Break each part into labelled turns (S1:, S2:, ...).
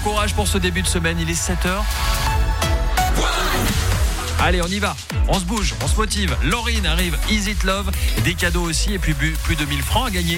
S1: courage pour ce début de semaine, il est 7h. Allez, on y va, on se bouge, on se motive. Laurine arrive, Is It Love, des cadeaux aussi et puis plus de 1000 francs à gagner.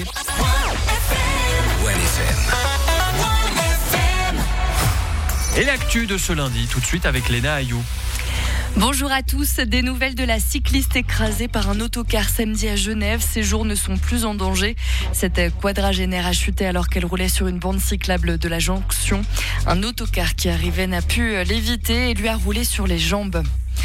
S1: Et l'actu de ce lundi, tout de suite avec Léna Ayou.
S2: Bonjour à tous. Des nouvelles de la cycliste écrasée par un autocar samedi à Genève. Ses jours ne sont plus en danger. Cette quadragénaire a chuté alors qu'elle roulait sur une bande cyclable de la jonction. Un autocar qui arrivait n'a pu l'éviter et lui a roulé sur les jambes.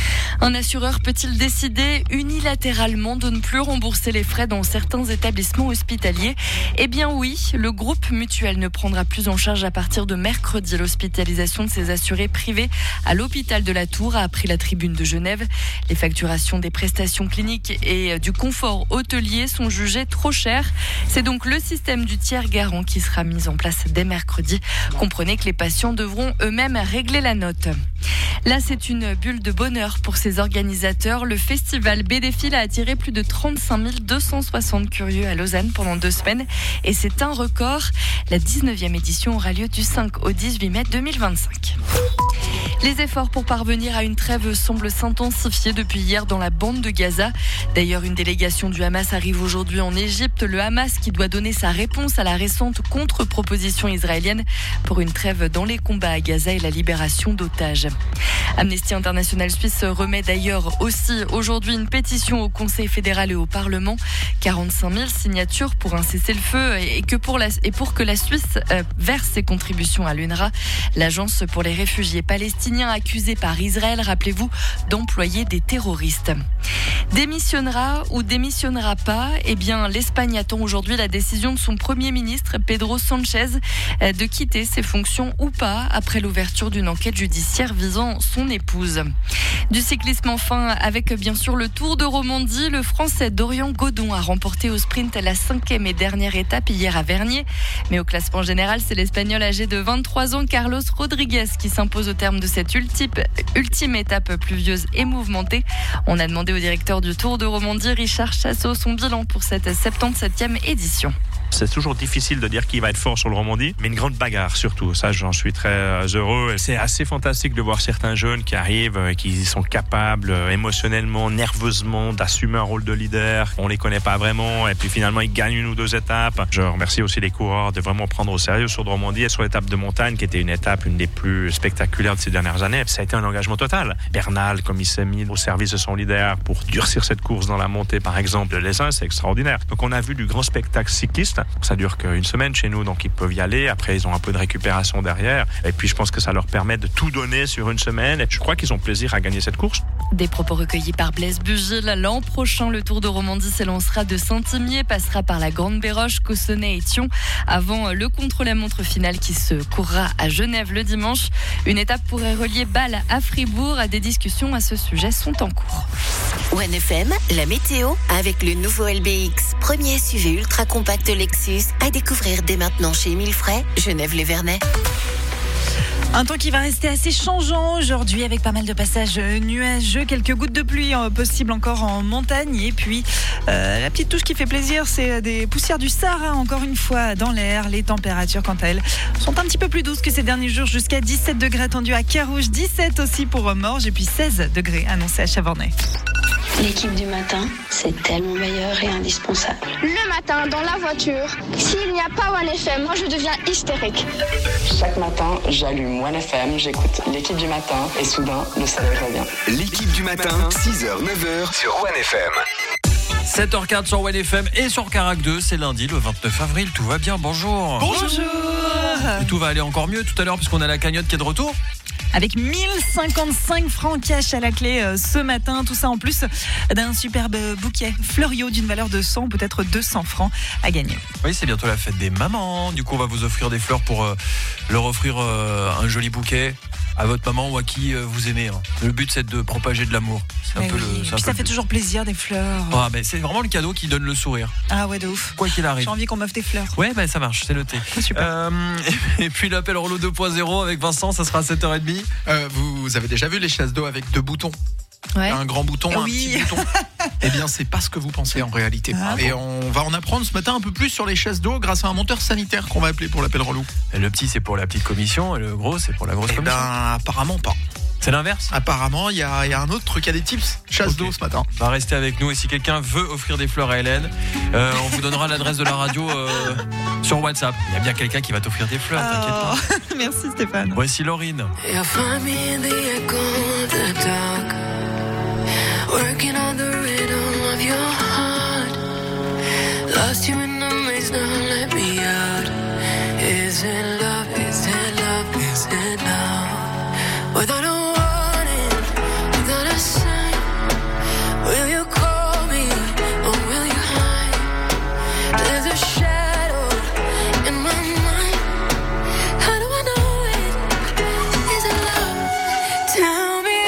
S2: Un assureur peut-il décider unilatéralement de ne plus rembourser les frais dans certains établissements hospitaliers ? Eh bien oui, le groupe Mutuel ne prendra plus en charge à partir de mercredi l'hospitalisation de ses assurés privés à l'hôpital de la Tour, a appris la Tribune de Genève. Les facturations des prestations cliniques et du confort hôtelier sont jugées trop chères. C'est donc le système du tiers garant qui sera mis en place dès mercredi. Comprenez que les patients devront eux-mêmes régler la note. Là, c'est une bulle de bonheur pour ses organisateurs. Le festival Bédéfile a attiré plus de 35 260 curieux à Lausanne pendant 2 semaines. Et c'est un record. La 19e édition aura lieu du 5 au 18 mai 2025. Les efforts pour parvenir à une trêve semblent s'intensifier depuis hier dans la bande de Gaza. D'ailleurs, une délégation du Hamas arrive aujourd'hui en Égypte. Le Hamas qui doit donner sa réponse à la récente contre-proposition israélienne pour une trêve dans les combats à Gaza et la libération d'otages. Amnesty International Suisse remet d'ailleurs aussi aujourd'hui une pétition au Conseil fédéral et au Parlement. 45 000 signatures pour un cessez-le-feu et pour que la Suisse verse ses contributions à l'UNRWA, l'agence pour les réfugiés palestiniens accusé par Israël, rappelez-vous, d'employer des terroristes. Démissionnera ou démissionnera pas ? Eh bien, l'Espagne attend aujourd'hui la décision de son Premier ministre, Pedro Sánchez, de quitter ses fonctions ou pas après l'ouverture d'une enquête judiciaire visant son épouse. Du cyclisme enfin, avec bien sûr le Tour de Romandie, le Français Dorian Godon a remporté au sprint la 5e et dernière étape hier à Vernier. Mais au classement général, c'est l'Espagnol âgé de 23 ans, Carlos Rodriguez, qui s'impose au terme de cette ultime étape pluvieuse et mouvementée. On a demandé au directeur du Tour de Romandie, Richard Chassot, son bilan pour cette 77e édition.
S3: C'est toujours difficile de dire qui va être fort sur le Romandie, mais une grande bagarre surtout. Ça, j'en suis très heureux. C'est assez fantastique de voir certains jeunes qui arrivent, qui sont capables émotionnellement, nerveusement, d'assumer un rôle de leader. On les connaît pas vraiment et puis finalement ils gagnent 1 ou 2 étapes. Je remercie aussi les coureurs de vraiment prendre au sérieux sur le Romandie et sur l'étape de montagne qui était une des plus spectaculaires de ces dernières années. Ça a été un engagement total. Bernal, comme il s'est mis au service de son leader pour durcir cette course dans la montée, par exemple, les uns, c'est extraordinaire. Donc on a vu du grand spectacle cycliste. Ça dure qu'une semaine chez nous, donc ils peuvent y aller. Après, ils ont un peu de récupération derrière. Et puis, je pense que ça leur permet de tout donner sur une semaine. Et je crois qu'ils ont plaisir à gagner cette course.
S2: Des propos recueillis par Blaise Bugil. L'an prochain, le Tour de Romandie s'élancera de Saint-Imier, passera par la Grande Béroche, Cossonay et Thion, avant le contre-la-montre final qui se courra à Genève le dimanche. Une étape pourrait relier Bâle à Fribourg. Des discussions à ce sujet sont en cours.
S4: OneFM, la météo, avec le nouveau LBX, premier SUV ultra compact Lexus, à découvrir dès maintenant chez Émile Frey, Genève-les-Vernets.
S5: Un temps qui va rester assez changeant aujourd'hui avec pas mal de passages nuageux, quelques gouttes de pluie possibles encore en montagne et puis la petite touche qui fait plaisir, c'est des poussières du Sahara encore une fois dans l'air. Les températures quant à elles sont un petit peu plus douces que ces derniers jours, jusqu'à 17 degrés attendus à Carouge, 17 aussi pour Morges et puis 16 degrés annoncés à Chavornay.
S6: L'équipe du matin, c'est tellement meilleur et indispensable.
S7: Le matin, dans la voiture, s'il n'y a pas OneFM, moi je deviens hystérique.
S8: Chaque matin, j'allume OneFM, j'écoute l'équipe du matin et soudain, le soleil revient.
S9: L'équipe du matin, 6h, 9h sur OneFM.
S1: 7h15 sur OneFM et sur Carac 2, c'est lundi le 29 avril, tout va bien, bonjour.
S5: Bonjour.
S1: Et tout va aller encore mieux tout à l'heure puisqu'on a la cagnotte qui est de retour.
S5: Avec 1055 francs cash à la clé ce matin. Tout ça en plus d'un superbe bouquet Fleuriot d'une valeur de 100, peut-être 200 francs à gagner.
S1: Oui, c'est bientôt la fête des mamans. Du coup, on va vous offrir des fleurs pour leur offrir un joli bouquet à votre maman ou à qui vous aimez. Le but, c'est de propager de l'amour. C'est un peu
S5: ça fait toujours plaisir, des fleurs.
S1: Ah, mais c'est vraiment le cadeau qui donne le sourire.
S5: Ah ouais, de ouf.
S1: Quoi qu'il arrive.
S5: J'ai envie qu'on m'offre des fleurs.
S1: Ouais, ça marche, c'est noté.
S5: Super.
S1: Et puis l'appel Rollo 2.0 avec Vincent, ça sera à 7h30.
S10: Vous avez déjà vu les chasses d'eau avec 2 boutons ?
S2: Ouais.
S10: Un grand bouton, un petit bouton. Eh bien, c'est pas ce que vous pensez en réalité. Et on va en apprendre ce matin un peu plus sur les chasses d'eau grâce à un monteur sanitaire qu'on va appeler pour l'appel relou.
S1: Et le petit, c'est pour la petite commission, et le gros, c'est pour la grosse commission.
S10: Apparemment pas.
S1: C'est l'inverse.
S10: Apparemment, il y a un autre truc, il y a des tips chasse d'eau ce matin.
S1: Va rester avec nous et si quelqu'un veut offrir des fleurs à Hélène, on vous donnera l'adresse de la radio sur WhatsApp. Il y a bien quelqu'un qui va t'offrir des fleurs, t'inquiète pas.
S5: Merci Stéphane.
S1: Voici Laurine.
S11: Working on the rhythm of your heart. Lost you in the maze, now let me out. Is it love? Is it love? Is it love? Without a warning, without a sign, will you call me or will you hide? There's a shadow in my mind. How do I know it? Is it love? Tell me.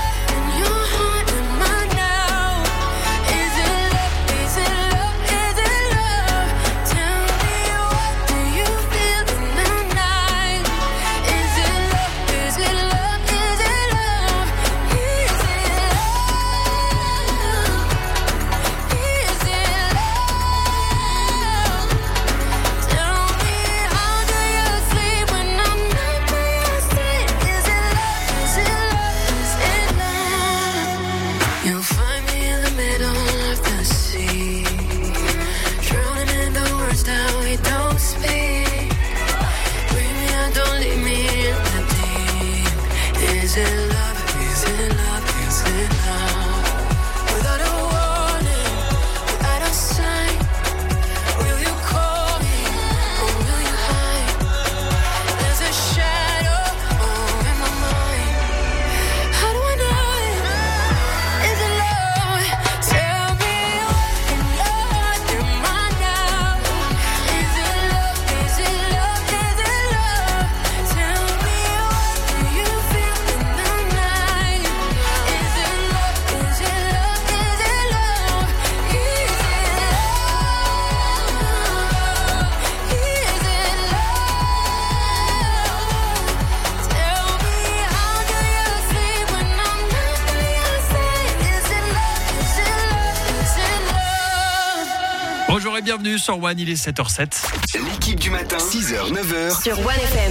S1: Bonjour et bienvenue sur One, il est 7h07.
S9: L'équipe du matin, 6h, 9h.
S4: Sur One FM.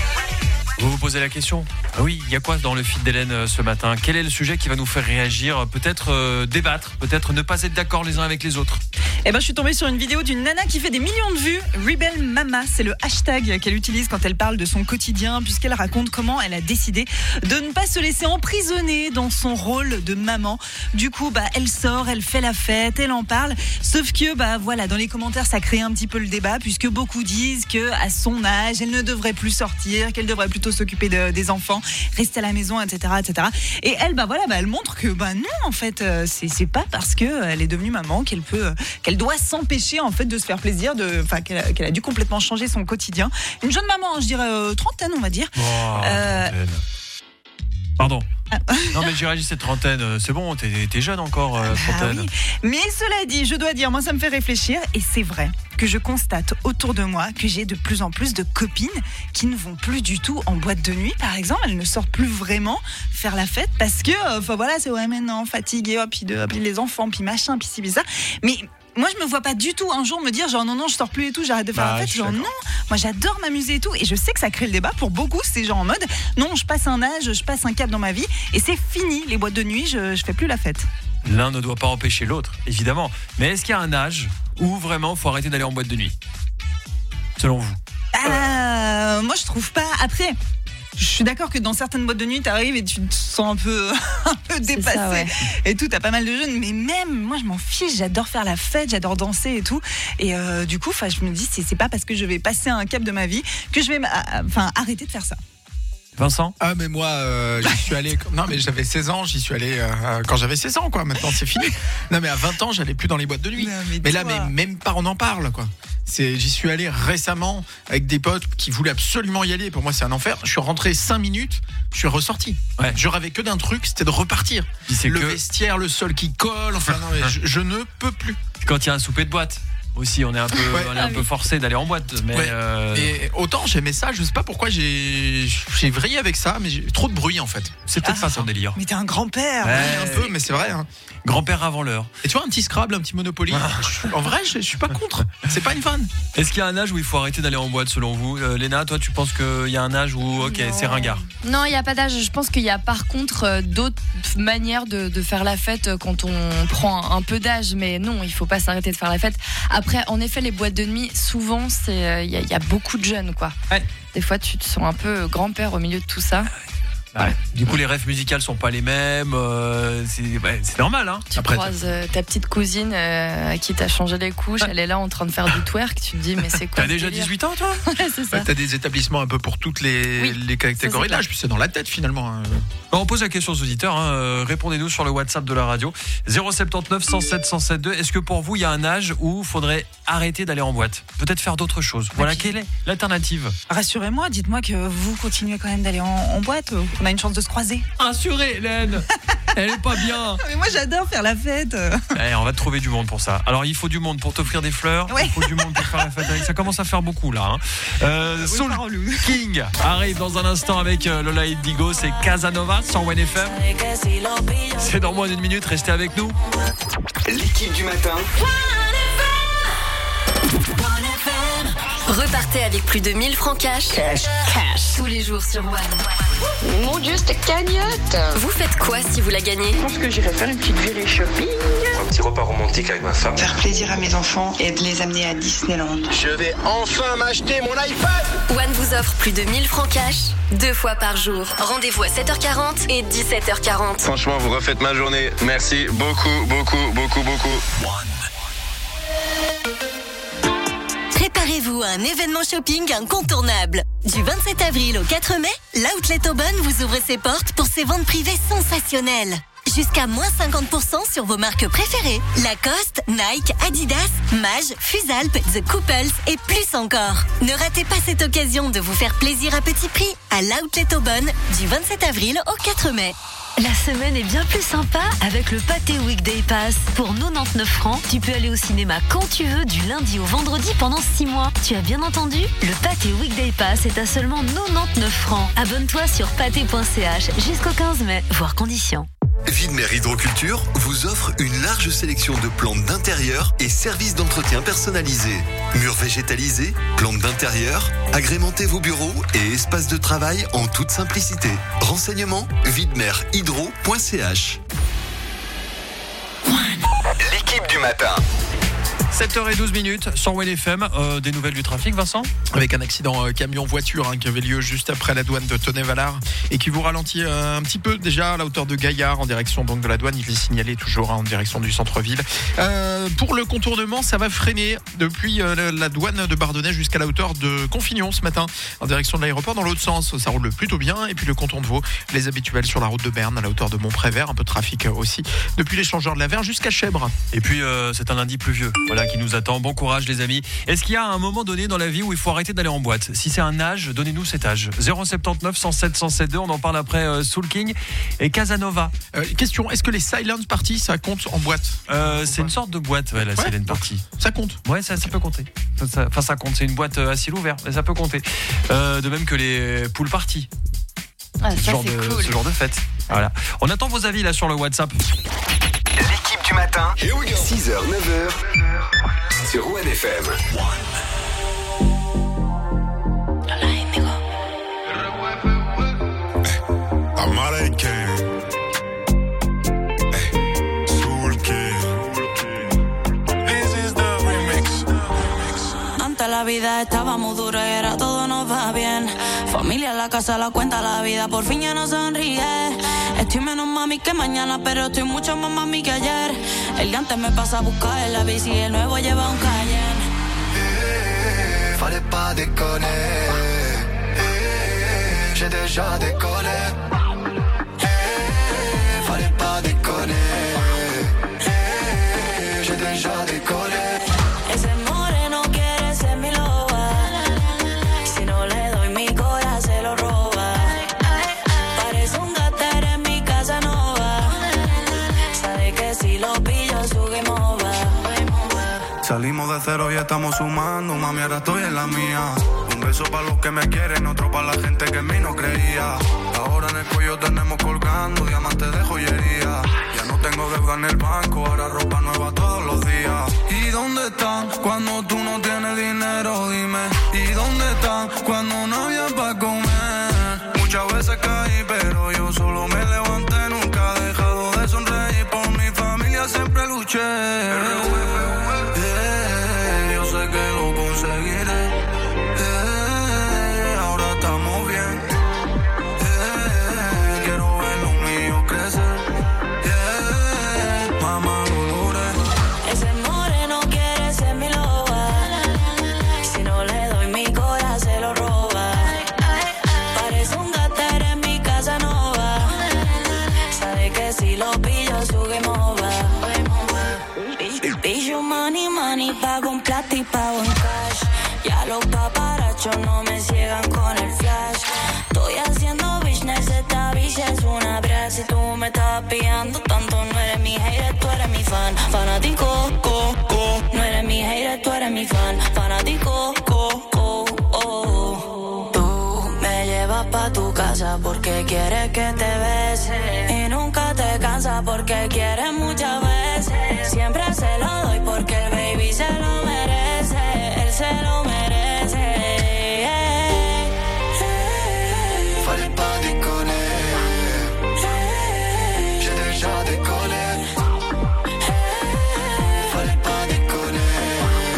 S1: Vous vous posez la question ? Ah oui, il y a quoi dans le feed d'Hélène ce matin ? Quel est le sujet qui va nous faire réagir ? Peut-être débattre, peut-être ne pas être d'accord les uns avec les autres.
S5: Eh ben, je suis tombée sur une vidéo d'une nana qui fait des millions de vues. Rebel Mama, c'est le hashtag qu'elle utilise quand elle parle de son quotidien, puisqu'elle raconte comment elle a décidé de ne pas se laisser emprisonner dans son rôle de maman. Du coup, elle sort, elle fait la fête, elle en parle. Sauf que, voilà, dans les commentaires, ça crée un petit peu le débat, puisque beaucoup disent que à son âge, elle ne devrait plus sortir, qu'elle devrait plutôt s'occuper des enfants, rester à la maison, etc., etc. Et elle, elle montre que, non, en fait, c'est pas parce que elle est devenue maman qu'elle doit s'empêcher en fait de se faire plaisir, qu'elle a dû complètement changer son quotidien. Une jeune maman, je dirais trentaine, on va dire.
S1: Pardon. Non mais j'ai réagi cette trentaine, c'est bon, t'es jeune encore, trentaine.
S5: Oui. Mais cela dit, je dois dire, moi ça me fait réfléchir et c'est vrai que je constate autour de moi que j'ai de plus en plus de copines qui ne vont plus du tout en boîte de nuit, par exemple. Elles ne sortent plus vraiment faire la fête parce que, c'est maintenant fatiguée, puis les enfants, puis machin, puis ci, puis ça. Mais moi, je me vois pas du tout un jour me dire genre non, je sors plus et tout, j'arrête de faire la fête. Genre non, moi j'adore m'amuser et tout. Et je sais que ça crée le débat pour beaucoup. C'est genre en mode non, je passe un âge, je passe un cap dans ma vie et c'est fini les boîtes de nuit, je fais plus la fête.
S1: L'un ne doit pas empêcher l'autre, évidemment. Mais est-ce qu'il y a un âge où vraiment faut arrêter d'aller en boîte de nuit ? Selon vous ?
S5: Moi je trouve pas. Après, je suis d'accord que dans certaines boîtes de nuit, t'arrives et tu te sens un peu dépassé ça, ouais. Et tout, t'as pas mal de jeunes, mais même moi je m'en fiche, j'adore faire la fête, j'adore danser et tout. Et du coup, je me dis c'est pas parce que je vais passer un cap de ma vie que je vais arrêter de faire ça.
S1: Vincent ?
S10: Ah mais moi j'y suis allé non mais j'avais 16 ans, j'y suis allé quand j'avais 16 ans quoi, maintenant c'est fini. Non mais à 20 ans, j'allais plus dans les boîtes de nuit. Non, mais là même pas on en parle quoi. J'y suis allé récemment avec des potes qui voulaient absolument y aller. Pour moi, c'est un enfer. Je suis rentré 5 minutes, je suis ressorti. Ouais. Je rêvais que d'un truc, c'était de repartir. Vestiaire, le sol qui colle. Enfin, non, mais je ne peux plus.
S1: Quand il y a un souper de boîte. aussi. On est un peu forcé d'aller en boîte. Mais
S10: Et autant j'aimais ça, je sais pas pourquoi j'ai vrillé avec ça, mais j'ai trop de bruit en fait.
S1: C'est peut-être pas son délire.
S5: Mais t'es un grand-père.
S10: Un peu, mais c'est vrai. Hein.
S1: Grand-père avant l'heure.
S10: Et tu vois, un petit Scrabble, un petit Monopoly. En vrai, je suis pas contre. C'est pas une vanne.
S1: Est-ce qu'il y a un âge où il faut arrêter d'aller en boîte selon vous? Léna, toi, tu penses qu'il y a un âge où, c'est ringard?
S2: Non, il n'y a pas d'âge. Je pense qu'il y a par contre d'autres manières de faire la fête quand on prend un peu d'âge. Mais non, il ne faut pas s'arrêter de faire la fête. Après, en effet, les boîtes de nuit, souvent, il y a beaucoup de jeunes, quoi.
S1: Ouais.
S2: Des fois, tu te sens un peu grand-père au milieu de tout ça.
S1: Ouais. Du coup, les rêves musicales sont pas les mêmes. C'est normal, hein.
S2: Tu croises ta petite cousine à qui t'as changé les couches. Elle est là en train de faire du twerk. Tu te dis, mais c'est quoi?
S1: T'as déjà 18 ans, toi?
S2: Ouais, c'est ça.
S10: T'as des établissements un peu pour toutes les catégories d'âge. Puis c'est dans la tête, finalement. Hein.
S1: On pose la question aux auditeurs. Répondez-nous sur le WhatsApp de la radio. 079 107 107 2. Est-ce que pour vous, il y a un âge où il faudrait arrêter d'aller en boîte? Peut-être faire d'autres choses. Voilà, quelle est l'alternative?
S5: Rassurez-moi, dites-moi que vous continuez quand même d'aller en boîte. On a une chance de se croiser.
S1: Rassurez, Hélène. Elle est pas bien.
S5: Mais moi j'adore faire la fête.
S1: On va te trouver du monde pour ça. Alors il faut du monde pour t'offrir des fleurs. Il faut du monde pour faire la fête avec. Ça commence à faire beaucoup là. Soul King arrive dans un instant avec Lola Indigo. C'est Casanova sur WNFM. C'est dans moins d'une minute. Restez avec nous.
S9: L'équipe du matin.
S4: Repartez avec plus de 1000 francs cash. Tous les jours sur One.
S7: Mon Dieu, cette cagnotte.
S4: Vous faites quoi si vous la gagnez?
S8: Je pense que j'irai faire une petite virée shopping.
S12: Un petit repas romantique avec ma femme.
S13: Faire plaisir à mes enfants et de les amener à Disneyland.
S9: Je vais enfin m'acheter mon iPad.
S4: One vous offre plus de 1000 francs cash 2 fois par jour. Rendez-vous à 7h40 et 17h40.
S9: Franchement, vous refaites ma journée. Merci beaucoup, beaucoup, beaucoup, beaucoup.
S4: Préparez-vous à un événement shopping incontournable. Du 27 avril au 4 mai, l'Outlet Aubonne vous ouvre ses portes pour ses ventes privées sensationnelles. Jusqu'à moins 50% sur vos marques préférées. Lacoste, Nike, Adidas, Mage, Fusalp, The Couples et plus encore. Ne ratez pas cette occasion de vous faire plaisir à petit prix à l'Outlet Aubonne du 27 avril au 4 mai.
S14: La semaine est bien plus sympa avec le Pâté Weekday Pass. Pour 99 francs, tu peux aller au cinéma quand tu veux du lundi au vendredi pendant 6 mois. Tu as bien entendu? Le Pâté Weekday Pass est à seulement 99 francs. Abonne-toi sur pâté.ch jusqu'au 15 mai, voire conditions.
S15: Widmer Hydroculture vous offre une large sélection de plantes d'intérieur et services d'entretien personnalisés. Murs végétalisés, plantes d'intérieur, agrémentez vos bureaux et espaces de travail en toute simplicité. Renseignements, widmerhydro.ch.
S9: L'équipe du matin.
S1: 7h12 sur WNFM. Des nouvelles du trafic, Vincent?
S10: Avec un accident camion-voiture qui avait lieu juste après la douane de Tonnet-Valard et qui vous ralentit un petit peu déjà à la hauteur de Gaillard en direction donc de la douane. Il est signalé toujours en direction du centre-ville. Pour le contournement, ça va freiner depuis la douane de Bardonnay jusqu'à la hauteur de Confignon ce matin en direction de l'aéroport. Dans l'autre sens, ça roule plutôt bien. Et puis le canton de Vaud, les habituels sur la route de Berne à la hauteur de Montprévert. Un peu de trafic aussi depuis l'échangeur de la Verre jusqu'à Chèvres.
S1: Et puis c'est un lundi pluvieux. Voilà qui nous attend. Bon courage les amis. Est-ce qu'il y a un moment donné dans la vie où il faut arrêter d'aller en boîte? Si c'est un âge, donnez-nous cet âge. 079 107 107 2. On en parle après Soul King et Casanova.
S10: Question, est-ce que les silent parties ça compte en boîte?
S1: C'est une sorte de boîte, la silent party.
S10: Ça compte?
S1: Ouais, ça peut compter. Ça compte. C'est une boîte à ciel ouvert, mais ça peut compter. De même que les pool parties.
S2: Ça, c'est cool.
S1: Ce genre de fête. Voilà. On attend vos avis là sur le WhatsApp.
S9: L'équipe du matin. 6h, 9h. Sur WNFM.
S16: Antes la vida estaba muy dura y ahora todo nos va bien. Familia, la casa, la cuenta, la vida por fin ya no sonríe. Estoy menos mami que mañana, pero estoy mucho más mami que ayer. El de antes me pasa a buscar en la bici y el nuevo lleva un Cayenne.
S17: Fallait pas déconner. J'ai déjà décollé. Fallait pas déconner. J'ai déjà décollé.
S16: Ese moreno quiere ser mi loba. Si no le doy mi corazón se lo roba. Parece un gater en mi casa nova. Sabe que si lo pillo su game over.
S18: Salimos de cero y estamos sumando, mami, ahora estoy en la mía. Un beso para los que me quieren, otro para la gente que en mí no creía. Ahora en el cuello tenemos colgando diamantes de joyería. Ya no tengo deuda en el banco, ahora ropa nueva todos los días. ¿Y dónde están cuando tú no tienes dinero? Dime. ¿Y dónde están cuando no había para comer? Muchas veces caí, pero yo solo me levanté. Nunca he dejado de sonreír, por mi familia siempre luché. Yo sé que lo conseguiré. Ahora estamos bien. Quiero ver lo mío crecer. Mamá, lo logré.
S16: Ese moreno quiere ser mi loba. Si no le doy mi corazón se lo roba. Parece un gater en mi casa nova. Sabe que si lo pillo su game over. Pillo money, money, pago en plata y pago en cash. Ya los paparachos no me ciegan con el flash. Estoy haciendo business, esta bitch es una bra. Si tú me estás pillando tanto, no eres mi hater, tú eres mi fan. Fanático, no eres mi hater, tú eres mi fan. Fanático, Tú me llevas pa' tu casa porque quieres que te bese. Y nunca te cansas porque quieres muchas veces. Siempre se lo doy porque el baby se lo merece. Él se lo merece.
S17: Fallait pas déconner. J'ai déjà décollé. Fallait pas déconner.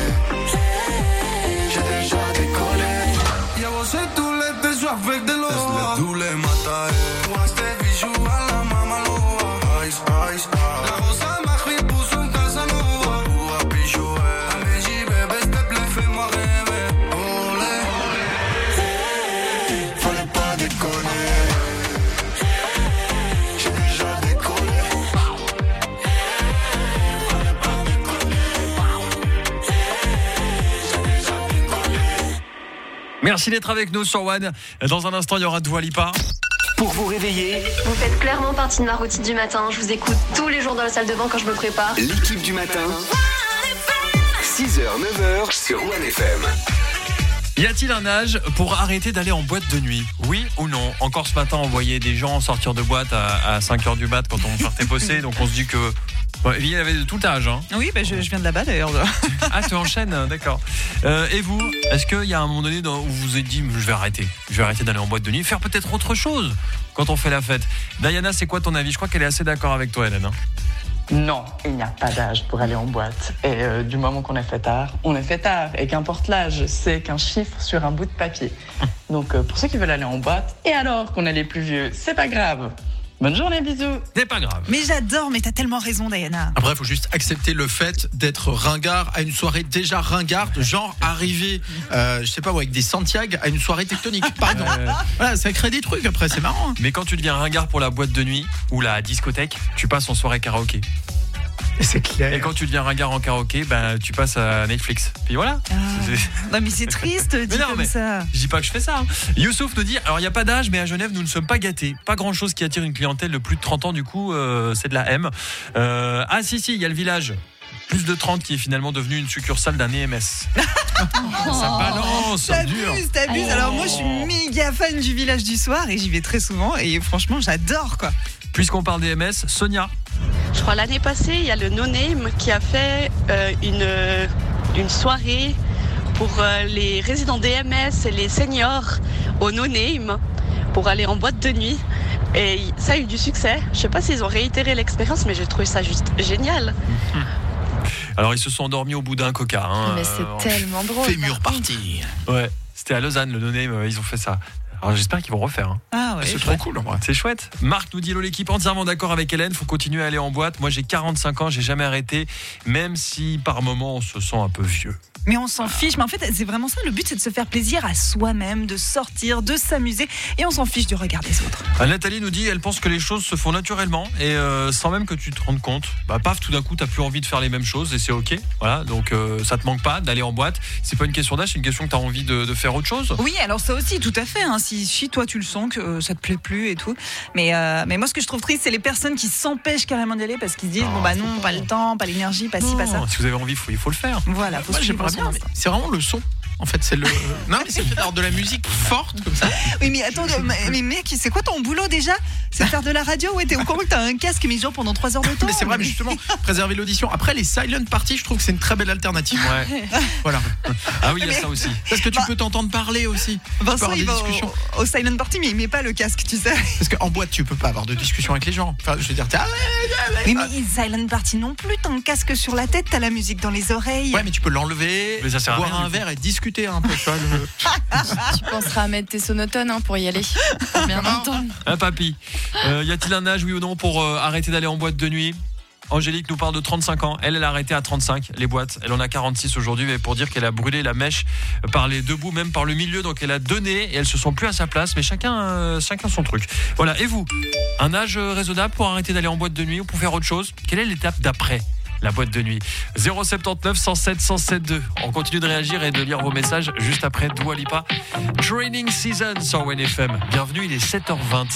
S17: J'ai déjà décollé.
S18: Llevo ese tule de su avec de l'eau. Tú le matas. Tú este bicho a la mama loa. Ice, ice, la rosa magie puso en casa nova. Tú a picho, allez j'y vais, s'il te plaît, fais-moi rêver. Olé,
S17: Fallait pas déconner. J'ai déjà décollé. Fallait pas déconner. J'ai déjà décollé.
S1: Merci d'être avec nous sur One. Dans un instant, il y aura Dua Lipa.
S9: Pour vous réveiller,
S19: Vous faites clairement partie de ma routine du matin. Je vous écoute tous les jours dans la salle de bain quand je me prépare.
S9: l'équipe du matin. 6h, 9h sur One FM.
S1: Y a-t-il un âge pour arrêter d'aller en boîte de nuit? Oui ou non? Encore ce matin, on voyait des gens sortir de boîte à 5h du mat quand on partait bosser. Donc on se dit que... Ouais, il y avait de tout âge. Hein.
S5: Oui, je viens de là-bas d'ailleurs.
S1: Ah, tu enchaînes, d'accord. Et vous, est-ce qu'il y a un moment donné où vous vous êtes dit je vais arrêter d'aller en boîte de nuit, faire peut-être autre chose quand on fait la fête? Diana, c'est quoi ton avis? Je crois qu'elle est assez d'accord avec toi, Hélène.
S8: Non, il n'y a pas d'âge pour aller en boîte. Et du moment qu'on est fait tard, on est fait tard. Et qu'importe l'âge, c'est qu'un chiffre sur un bout de papier. Donc pour ceux qui veulent aller en boîte, et alors qu'on est les plus vieux, c'est pas grave. Bonne journée, bisous.
S1: C'est pas grave.
S5: Mais j'adore, mais t'as tellement raison, Diana.
S10: Après, il faut juste accepter le fait d'être ringard à une soirée déjà ringarde, genre arriver, je sais pas, avec des Santiago à une soirée tectonique. Pardon. Voilà, ça crée des trucs après, c'est marrant. Hein.
S1: Mais quand tu deviens ringard pour la boîte de nuit ou la discothèque, tu passes en soirée karaoké.
S10: C'est clair.
S1: Et quand tu deviens ringard en karaoké, tu passes à Netflix. Puis voilà.
S5: Non mais c'est triste, dit comme ça.
S1: Je dis pas que je fais ça. Hein. Youssouf nous dit, alors il n'y a pas d'âge, mais à Genève, nous ne sommes pas gâtés. Pas grand chose qui attire une clientèle de plus de 30 ans, du coup, c'est de la M. Ah si, il y a le village. Plus de 30 qui est finalement devenu une succursale d'un EMS. Ça balance,
S5: T'abuses. Alors moi je suis méga fan du village du soir et j'y vais très souvent et franchement j'adore quoi.
S1: Puisqu'on parle d'EMS, Sonia.
S20: Je crois l'année passée, il y a le No Name qui a fait une soirée pour les résidents d'EMS et les seniors au No Name pour aller en boîte de nuit. Et ça a eu du succès. Je sais pas s'ils ont réitéré l'expérience, mais j'ai trouvé ça juste génial.
S1: Alors ils se sont endormis au bout d'un coca. Hein,
S2: mais c'est tellement drôle.
S10: Fémur party.
S1: Ouais, c'était à Lausanne, le No Name, ils ont fait ça. Alors j'espère qu'ils vont refaire. Hein.
S5: Ah ouais,
S10: c'est trop cool en vrai.
S1: C'est chouette. Marc nous dit hello l'équipe, entièrement d'accord avec Hélène, faut continuer à aller en boîte. Moi j'ai 45 ans, j'ai jamais arrêté, même si par moments on se sent un peu vieux.
S5: Mais on s'en fiche. Mais en fait, c'est vraiment ça. Le but, c'est de se faire plaisir à soi-même, de sortir, de s'amuser. Et on s'en fiche du regard des autres.
S1: Nathalie nous dit, elle pense que les choses se font naturellement et sans même que tu te rendes compte. Paf, tout d'un coup, t'as plus envie de faire les mêmes choses et c'est ok. Voilà, donc ça te manque pas d'aller en boîte. C'est pas une question d'âge, c'est une question que t'as envie de faire autre chose.
S5: Oui, alors ça aussi, tout à fait. Si toi, tu le sens que ça te plaît plus et tout. Mais moi, ce que je trouve triste, c'est les personnes qui s'empêchent carrément d'y aller parce qu'ils se disent, non, pas le temps, pas l'énergie, pas ci, pas ça.
S1: Si vous avez envie, il faut le faire.
S5: Voilà, faut
S10: j'aimerais bien. C'est vraiment le son. En fait, c'est le. Non, mais c'est faire de la musique forte comme ça.
S5: Oui, mais attends, mais mec, c'est quoi ton boulot déjà? C'est faire de la radio? Ouais, t'es au courant que t'as un casque, mais genre pendant 3 heures de temps.
S10: Mais c'est vrai, mais justement, préserver l'audition. Après, les silent parties, je trouve que c'est une très belle alternative.
S1: Ouais.
S10: Voilà.
S1: Ah oui, il y a ça aussi.
S10: Parce que tu peux t'entendre parler aussi.
S5: Vincent, il va au silent party, mais il met pas le casque, tu sais.
S10: Parce qu'en boîte, tu peux pas avoir de discussion avec les gens. Enfin, je veux dire,
S5: mais silent party non plus, t'as un casque sur la tête, t'as la musique dans les oreilles.
S10: Ouais, mais tu peux l'enlever, boire un verre et discuter un peu.
S2: Tu penseras à mettre tes sonotones pour y aller. Bien longtemps.
S1: Papy, y a-t-il un âge, oui ou non, pour arrêter d'aller en boîte de nuit? Angélique nous parle de 35 ans. Elle a arrêté à 35 les boîtes. Elle en a 46 aujourd'hui, mais pour dire qu'elle a brûlé la mèche par les deux bouts, même par le milieu. Donc elle a donné et elle se sent plus à sa place. Mais chacun son truc. Voilà. Et vous, un âge raisonnable pour arrêter d'aller en boîte de nuit ou pour faire autre chose? Quelle est l'étape d'après la boîte de nuit? 079 107 107 2. On continue de réagir et de lire vos messages juste après Dua Lipa. Training Season sur WNFM. Bienvenue, il est 7h20.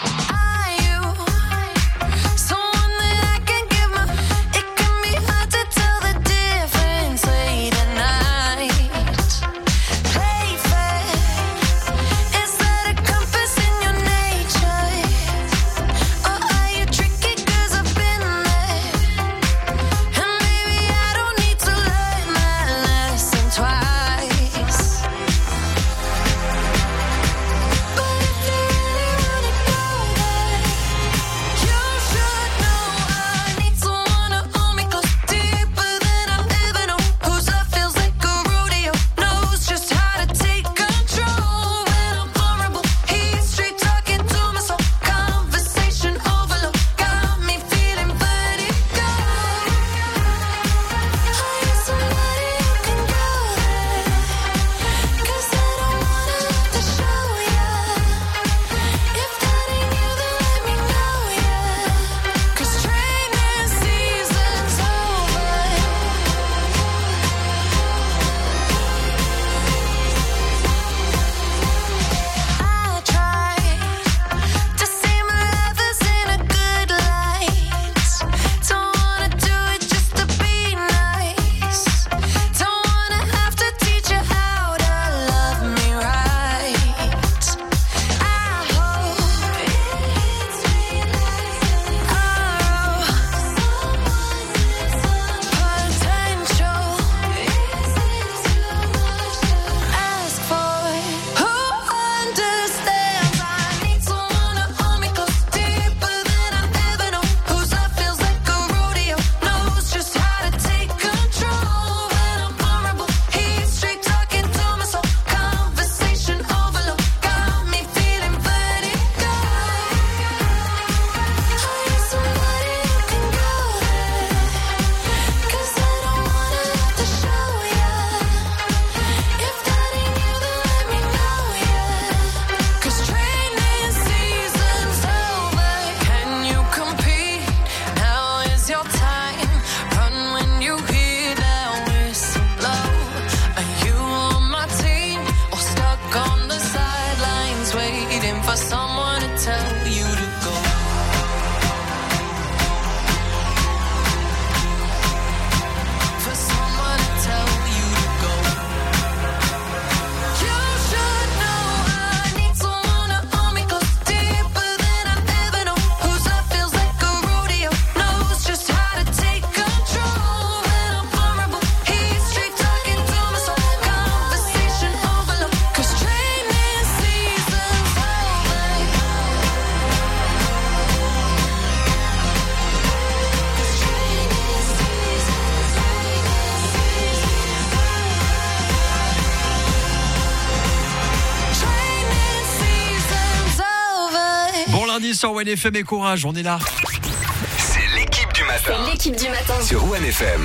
S1: Sur WNFM et courage, on est là.
S9: C'est l'équipe du matin.
S19: C'est l'équipe du matin.
S9: Sur WNFM.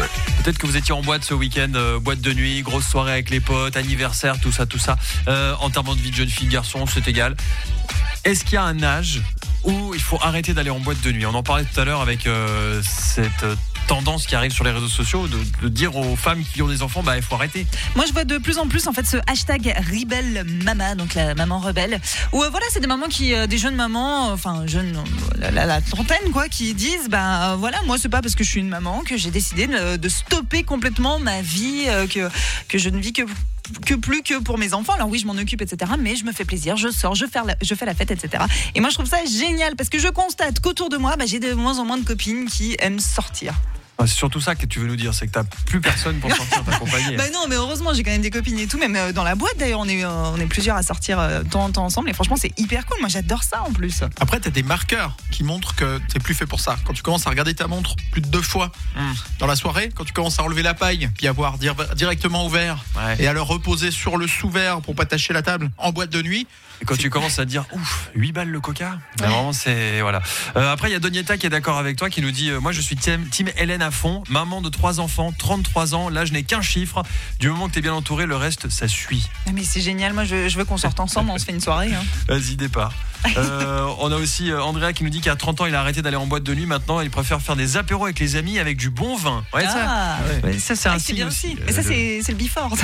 S1: Peut-être que vous étiez en boîte ce week-end, boîte de nuit, grosse soirée avec les potes, anniversaire, tout ça. Enterrement de vie de jeune fille, garçon, c'est égal. Est-ce qu'il y a un âge où il faut arrêter d'aller en boîte de nuit ? On en parlait tout à l'heure avec cette tendance qui arrive sur les réseaux sociaux de dire aux femmes qui ont des enfants, il faut arrêter.
S5: Moi, je vois de plus en plus en fait ce hashtag Rebelle Mama, donc la maman rebelle, où voilà, c'est des mamans des jeunes mamans, jeunes, la trentaine quoi, qui disent voilà, moi c'est pas parce que je suis une maman que j'ai décidé de stopper complètement ma vie, que je ne vis que plus que pour mes enfants. Alors oui, je m'en occupe, etc. Mais je me fais plaisir, je sors, je fais la fête, etc. Et moi, je trouve ça génial parce que je constate qu'autour de moi, j'ai de moins en moins de copines qui aiment sortir.
S1: C'est surtout ça que tu veux nous dire, c'est que t'as plus personne pour sortir t'accompagner.
S5: Non, mais heureusement, j'ai quand même des copines et tout. Même dans la boîte, d'ailleurs, on est plusieurs à sortir de temps en temps ensemble. Et franchement, c'est hyper cool. Moi, j'adore ça en plus.
S10: Après, t'as des marqueurs qui montrent que t'es plus fait pour ça. Quand tu commences à regarder ta montre plus de 2 fois dans la soirée, quand tu commences à enlever la paille, puis à boire directement au verre et à le reposer sur le sous-verre pour pas tâcher la table en boîte de nuit.
S1: Et quand tu commences à te dire, 8 balles le coca, vraiment, c'est. Voilà. Après, il y a Donietta qui est d'accord avec toi, qui nous dit moi, je suis team Hélène à fond, maman de 3 enfants, 33 ans, là, je n'ai qu'un chiffre. Du moment que t'es bien entouré, le reste, ça suit.
S5: Mais c'est génial, moi, je veux qu'on sorte ensemble, on se fait une soirée.
S1: Vas-y, départ. On a aussi Andrea qui nous dit qu'à 30 ans, il a arrêté d'aller en boîte de nuit. Maintenant, il préfère faire des apéros avec les amis avec du bon vin. Ouais, ça, c'est un signe aussi.
S5: Mais ça, c'est le before.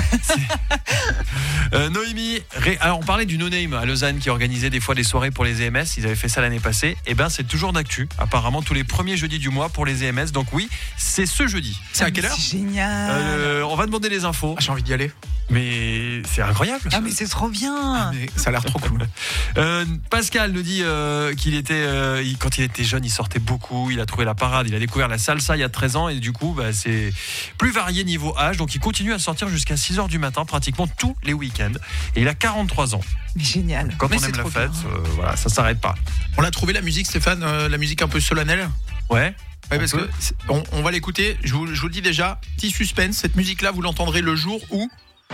S1: Noémie, alors on parlait du No Name à Lausanne qui organisait des fois des soirées pour les EMS. Ils avaient fait ça l'année passée. Et c'est toujours d'actu. Apparemment, tous les premiers jeudis du mois pour les EMS. Donc oui, c'est ce jeudi. C'est à quelle heure ?
S5: C'est génial.
S1: On va demander les infos.
S10: J'ai envie d'y aller.
S1: Mais c'est incroyable.
S5: Mais c'est trop bien.
S10: Mais ça a l'air trop cool.
S1: Pascal nous dit qu'il était quand il était jeune, il sortait beaucoup, il a trouvé la parade, il a découvert la salsa il y a 13 ans et du coup c'est plus varié niveau âge, donc il continue à sortir jusqu'à 6h du matin pratiquement tous les week-ends et il a 43 ans.
S5: Mais génial.
S1: Quand on aime la fête, voilà, ça s'arrête pas.
S10: On l'a trouvé la musique, Stéphane, la musique un peu solennelle.
S1: Ouais.
S10: Ouais, parce que on va l'écouter, je vous le dis déjà, petit suspense, cette musique-là vous l'entendrez le jour où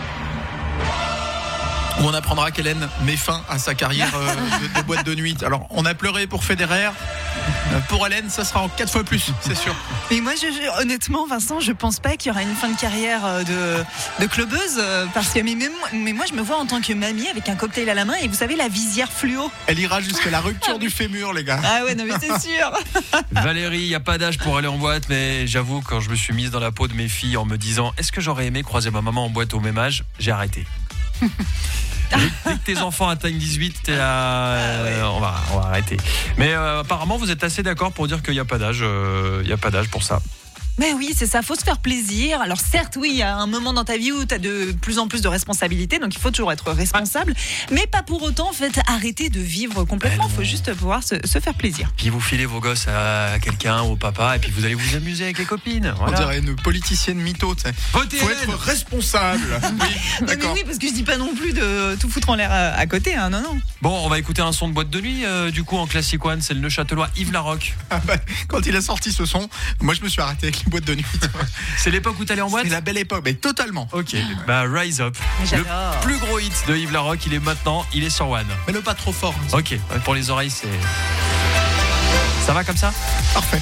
S10: on apprendra qu'Hélène met fin à sa carrière de boîte de nuit. Alors, on a pleuré pour Federer. Pour Hélène, ça sera en 4 fois plus, c'est sûr.
S5: Mais moi, honnêtement, Vincent, je pense pas qu'il y aura une fin de carrière de clubeuse. Parce que, mais moi, je me vois en tant que mamie avec un cocktail à la main et vous savez, la visière fluo.
S10: Elle ira jusqu'à la rupture du fémur, les gars.
S5: Ah ouais, non, mais c'est sûr.
S1: Valérie, il n'y a pas d'âge pour aller en boîte, mais j'avoue, quand je me suis mise dans la peau de mes filles en me disant est-ce que j'aurais aimé croiser ma maman en boîte au même âge, j'ai arrêté. Dès que tes enfants atteignent 18, t'es là, on va arrêter. Mais apparemment, vous êtes assez d'accord pour dire qu'il n'y a pas d'âge, pour ça.
S5: Mais oui, c'est ça, faut se faire plaisir. Alors certes, oui, il y a un moment dans ta vie où tu as de plus en plus de responsabilités, donc il faut toujours être responsable, mais pas pour autant en fait arrêter de vivre complètement, il faut juste pouvoir se faire plaisir.
S1: Puis vous filez vos gosses à quelqu'un, au papa, et puis vous allez vous amuser avec les copines. Voilà.
S10: On dirait une politicienne mytho, tu sais. Faut être responsable. Oui,
S5: d'accord. Mais oui, parce que je dis pas non plus de tout foutre en l'air à côté, hein, non.
S1: Bon, on va écouter un son de boîte de nuit, du coup en Classic One, c'est le Neuchâtelois Yves Larocque.
S10: Quand il a sorti ce son, moi je me suis arrêté avec boîte de nuit.
S1: C'est l'époque où t'allais en boîte ?
S10: C'est la belle époque, mais totalement.
S1: Ok, Rise Up.
S5: J'adore.
S1: Le plus gros hit de Yves Larocque, il est sur One.
S10: Mais le pas trop fort.
S1: Ok, pour les oreilles, c'est... Ça va comme ça ?
S10: Parfait.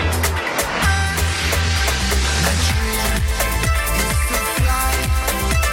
S17: My dream is to fly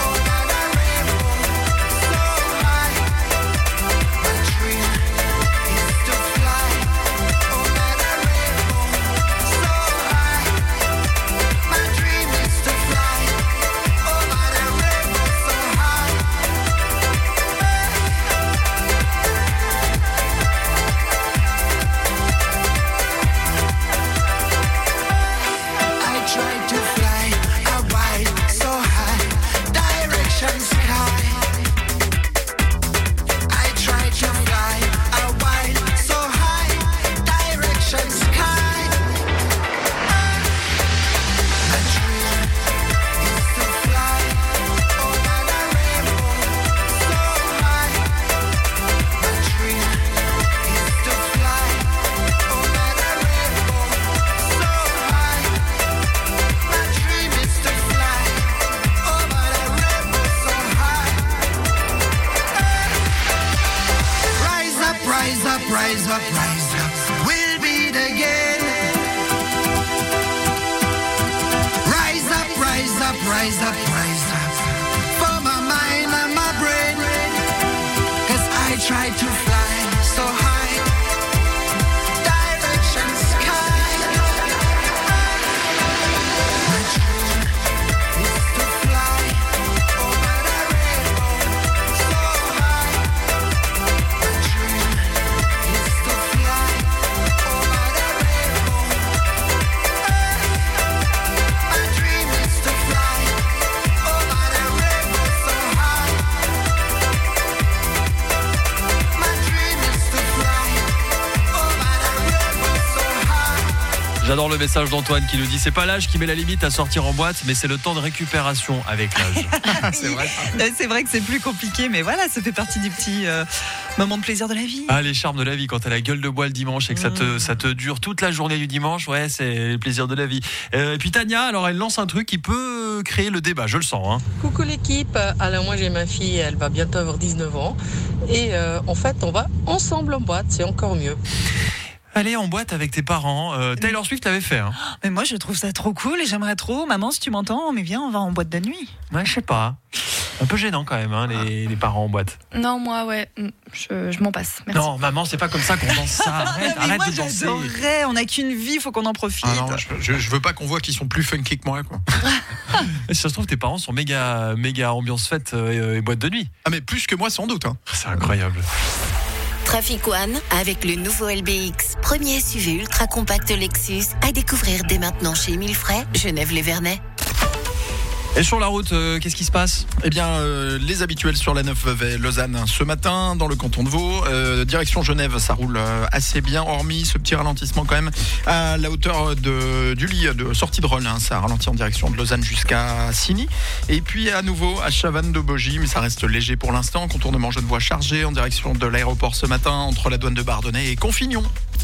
S1: J'adore le message d'Antoine qui nous dit c'est pas l'âge qui met la limite à sortir en boîte, mais c'est le temps de récupération avec l'âge.
S5: C'est vrai. C'est vrai que c'est plus compliqué, mais voilà, ça fait partie des petits moments de plaisir de la vie.
S1: Ah, les charmes de la vie quand t'as la gueule de bois le dimanche et que ça te dure toute la journée du dimanche, ouais, c'est le plaisir de la vie. Et puis Tania, alors elle lance un truc qui peut créer le débat, je le sens. Hein.
S21: Coucou l'équipe, alors moi j'ai ma fille, elle va bientôt avoir 19 ans et en fait on va ensemble en boîte, c'est encore mieux.
S1: Aller en boîte avec tes parents, Taylor Swift l'avait fait. Hein.
S5: Mais moi je trouve ça trop cool et j'aimerais trop, maman si tu m'entends, mais viens on va en boîte de nuit.
S1: Ouais, je sais pas. Un peu gênant quand même, hein, les parents en boîte.
S2: Non, moi, ouais, je m'en passe. Merci.
S1: Non, maman, c'est pas comme ça qu'on danse ça. Arrête de danser.
S5: J'adorerais, on n'a qu'une vie, faut qu'on en profite.
S10: Ah non, je veux pas qu'on voit qu'ils sont plus funky que moi, quoi.
S1: Si ça se trouve, tes parents sont méga ambiance fête et boîte de nuit.
S10: Ah, mais plus que moi, sans doute. Hein.
S1: C'est incroyable.
S4: Trafic One avec le nouveau LBX, premier SUV ultra compact Lexus à découvrir dès maintenant chez Émile Frey, Genève-les-Vernets.
S1: Et sur la route, qu'est-ce qui se passe ?
S10: Eh bien, les habituels sur la 9 Vevey Lausanne ce matin dans le canton de Vaud. Direction Genève, ça roule assez bien, hormis ce petit ralentissement quand même à la hauteur du lit de sortie de Rolle. Hein, ça ralentit en direction de Lausanne jusqu'à Signy. Et puis à nouveau à Chavannes-de-Bogie, mais ça reste léger pour l'instant. Contournement Genevois chargé en direction de l'aéroport ce matin entre la douane de Bardonnay et Confignon.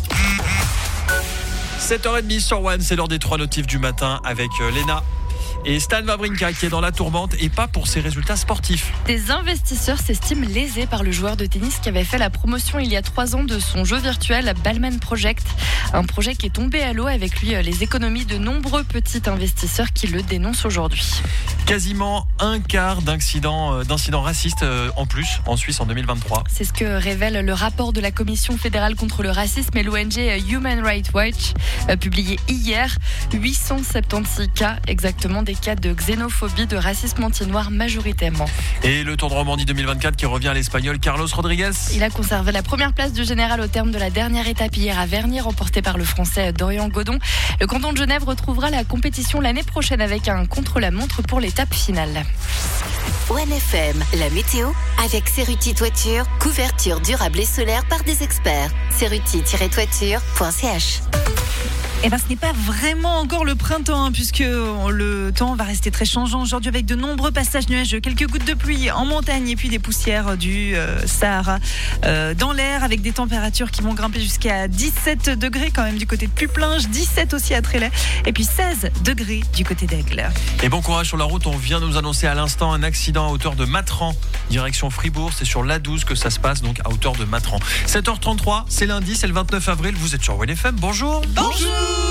S1: 7h30 sur One, c'est l'heure des 3 notifs du matin avec Léna. Et Stan Wawrinka qui est dans la tourmente et pas pour ses résultats sportifs.
S2: Des investisseurs s'estiment lésés par le joueur de tennis qui avait fait la promotion il y a 3 ans de son jeu virtuel Ballman Project. Un projet qui est tombé à l'eau avec lui les économies de nombreux petits investisseurs qui le dénoncent aujourd'hui. Quasiment un quart d'incidents racistes en plus en Suisse en 2023. C'est ce que révèle le rapport de la Commission fédérale contre le racisme et l'ONG Human Rights Watch publié hier. 876 cas exactement, des cas de xénophobie, de racisme anti-noir majoritairement.
S1: Et le Tour de Romandie 2024 qui revient à l'Espagnol Carlos Rodriguez.
S2: Il a conservé la première place du général au terme de la dernière étape hier à Vernier, remportée par le Français Dorian Godon. Le canton de Genève retrouvera la compétition l'année prochaine avec un contre-la-montre pour l'étape finale.
S4: ONFM, la météo avec Cerruti Toiture, couverture durable et solaire par des experts. Cerruti-toiture.ch.
S5: Eh ben, ce n'est pas vraiment encore le printemps, puisque le temps va rester très changeant aujourd'hui avec de nombreux passages nuageux, quelques gouttes de pluie en montagne et puis des poussières du Sahara dans l'air avec des températures qui vont grimper jusqu'à 17 degrés quand même du côté de Puplinge, 17 aussi à Trélay et puis 16 degrés du côté d'Aigle.
S1: Et bon courage sur la route, on vient de nous annoncer à l'instant un accident à hauteur de Matran, direction Fribourg, c'est sur l'A12 que ça se passe, donc à hauteur de Matran. 7h33, c'est lundi, c'est le 29 avril, vous êtes sur ONFM, bonjour.
S5: Bonjour.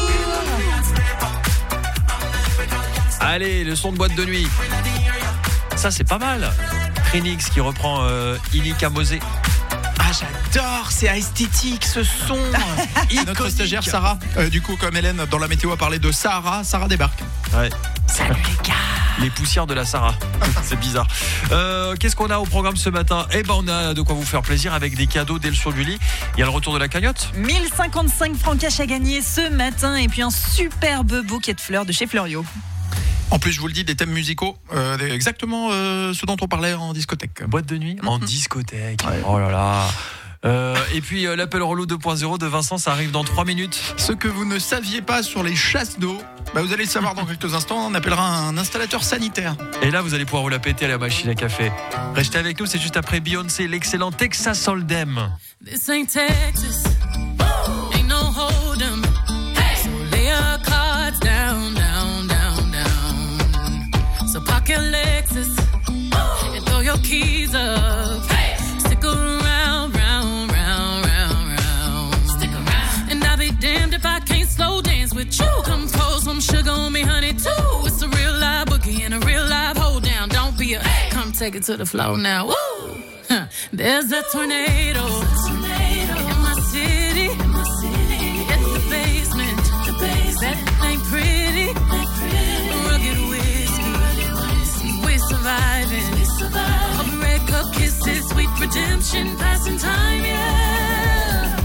S1: Allez, le son de boîte de nuit. Ça, c'est pas mal. Trinix qui reprend Ilika Mosé.
S10: Ah, j'adore, c'est esthétique ce son. Notre stagiaire Sarah, du coup, comme Hélène dans la météo a parlé de Sarah débarque.
S1: Ouais.
S5: Salut les gars.
S1: Les poussières de la Sarah. C'est bizarre. Qu'est-ce qu'on a au programme ce matin ? Eh ben, on a de quoi vous faire plaisir avec des cadeaux dès le saut du lit. Il y a le retour de la cagnotte.
S5: 1055 francs cash à gagner ce matin et puis un superbe bouquet de fleurs de chez Fleurio.
S10: En plus, je vous le dis, des thèmes musicaux, exactement ce dont on parlait en discothèque.
S1: Boîte de nuit en discothèque. Ouais. Oh là là. Et puis l'appel relou 2.0 de Vincent, ça arrive dans 3 minutes.
S10: Ce que vous ne saviez pas sur les chasses d'eau, vous allez le savoir dans quelques instants. On appellera un installateur sanitaire.
S1: Et là, vous allez pouvoir vous la péter à la machine à café. Restez avec nous, c'est juste après Beyoncé, l'excellent Texas Hold'em.
S11: This ain't Texas, ain't no hold'em. So lay your cards down, down, down, down. So park your Lexus and throw your keys up. Stick around, round, round, round, round. Stick around. And I'll be damned if I can't slow dance with you. Come pour some sugar on me, honey, too. It's a real live boogie and a real live hold down. Don't be a come take it to the floor now. Woo! Huh. There's a tornado in my city. It's the basement. That ain't pretty. Rugged whiskey. We're surviving. Of red cup kisses, sweet redemption, passing time, yeah.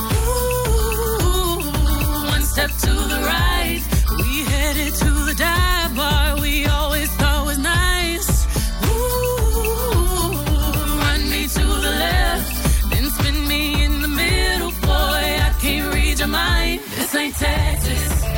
S11: Ooh, one step to the right, we headed to the dive bar we always thought was nice. Ooh, run me to the left, then spin me in the middle, boy, I can't read your mind. This ain't Texas.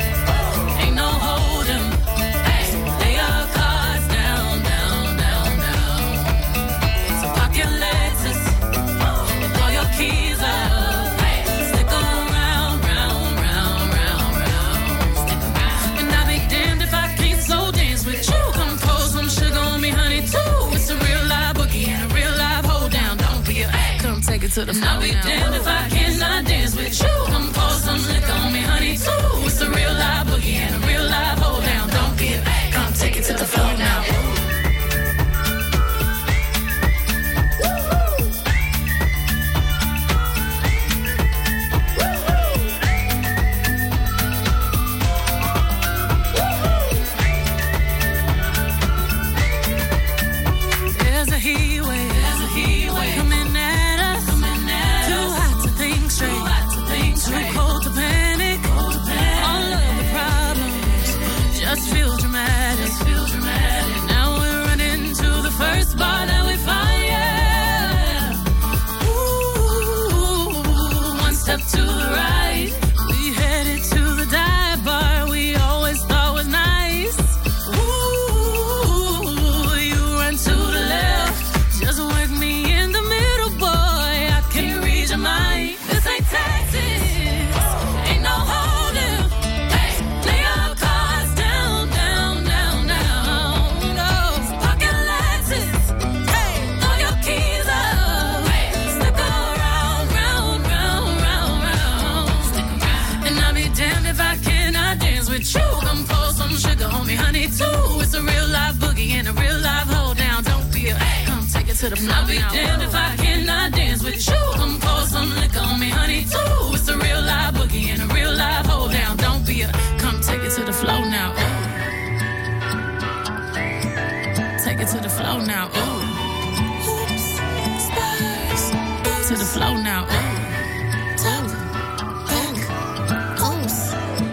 S11: to the floor. I'll be damned if I cannot dance with you. Come pour some liquor on me, honey, too. It's a real live boogie and a real live hold down. Don't be a come take it to the floor now. There's a heat wave coming at us. Too hot to think straight, too cold to panic. All of the problems just feel dramatic. Now we're running to the first bar that we find. Yeah. Ooh, one step to the right, we headed to the dive bar we always thought was nice. Ooh, you run to the left, just work me in the middle, boy. I can't read your mind. This ain't Texas, ain't no holding. Hey, lay your cards down, down, down, down. No, pocket Lexus. Hey, throw your keys up. Hey, stick around, round, round, round, round. And I'll be damned if I cannot dance with you. Come pour some sugar on me, honey, too. It's a real live boogie and a real live hold down. Don't be a come take it to the floor. I'll be damned if I cannot dance with you. Come pour some liquor on me, honey, too. It's a real live boogie and a real live hold down. Don't be a come take it to the floor now. Take it to the floor now. Oops, Spurs. To the floor now. Top, back, close.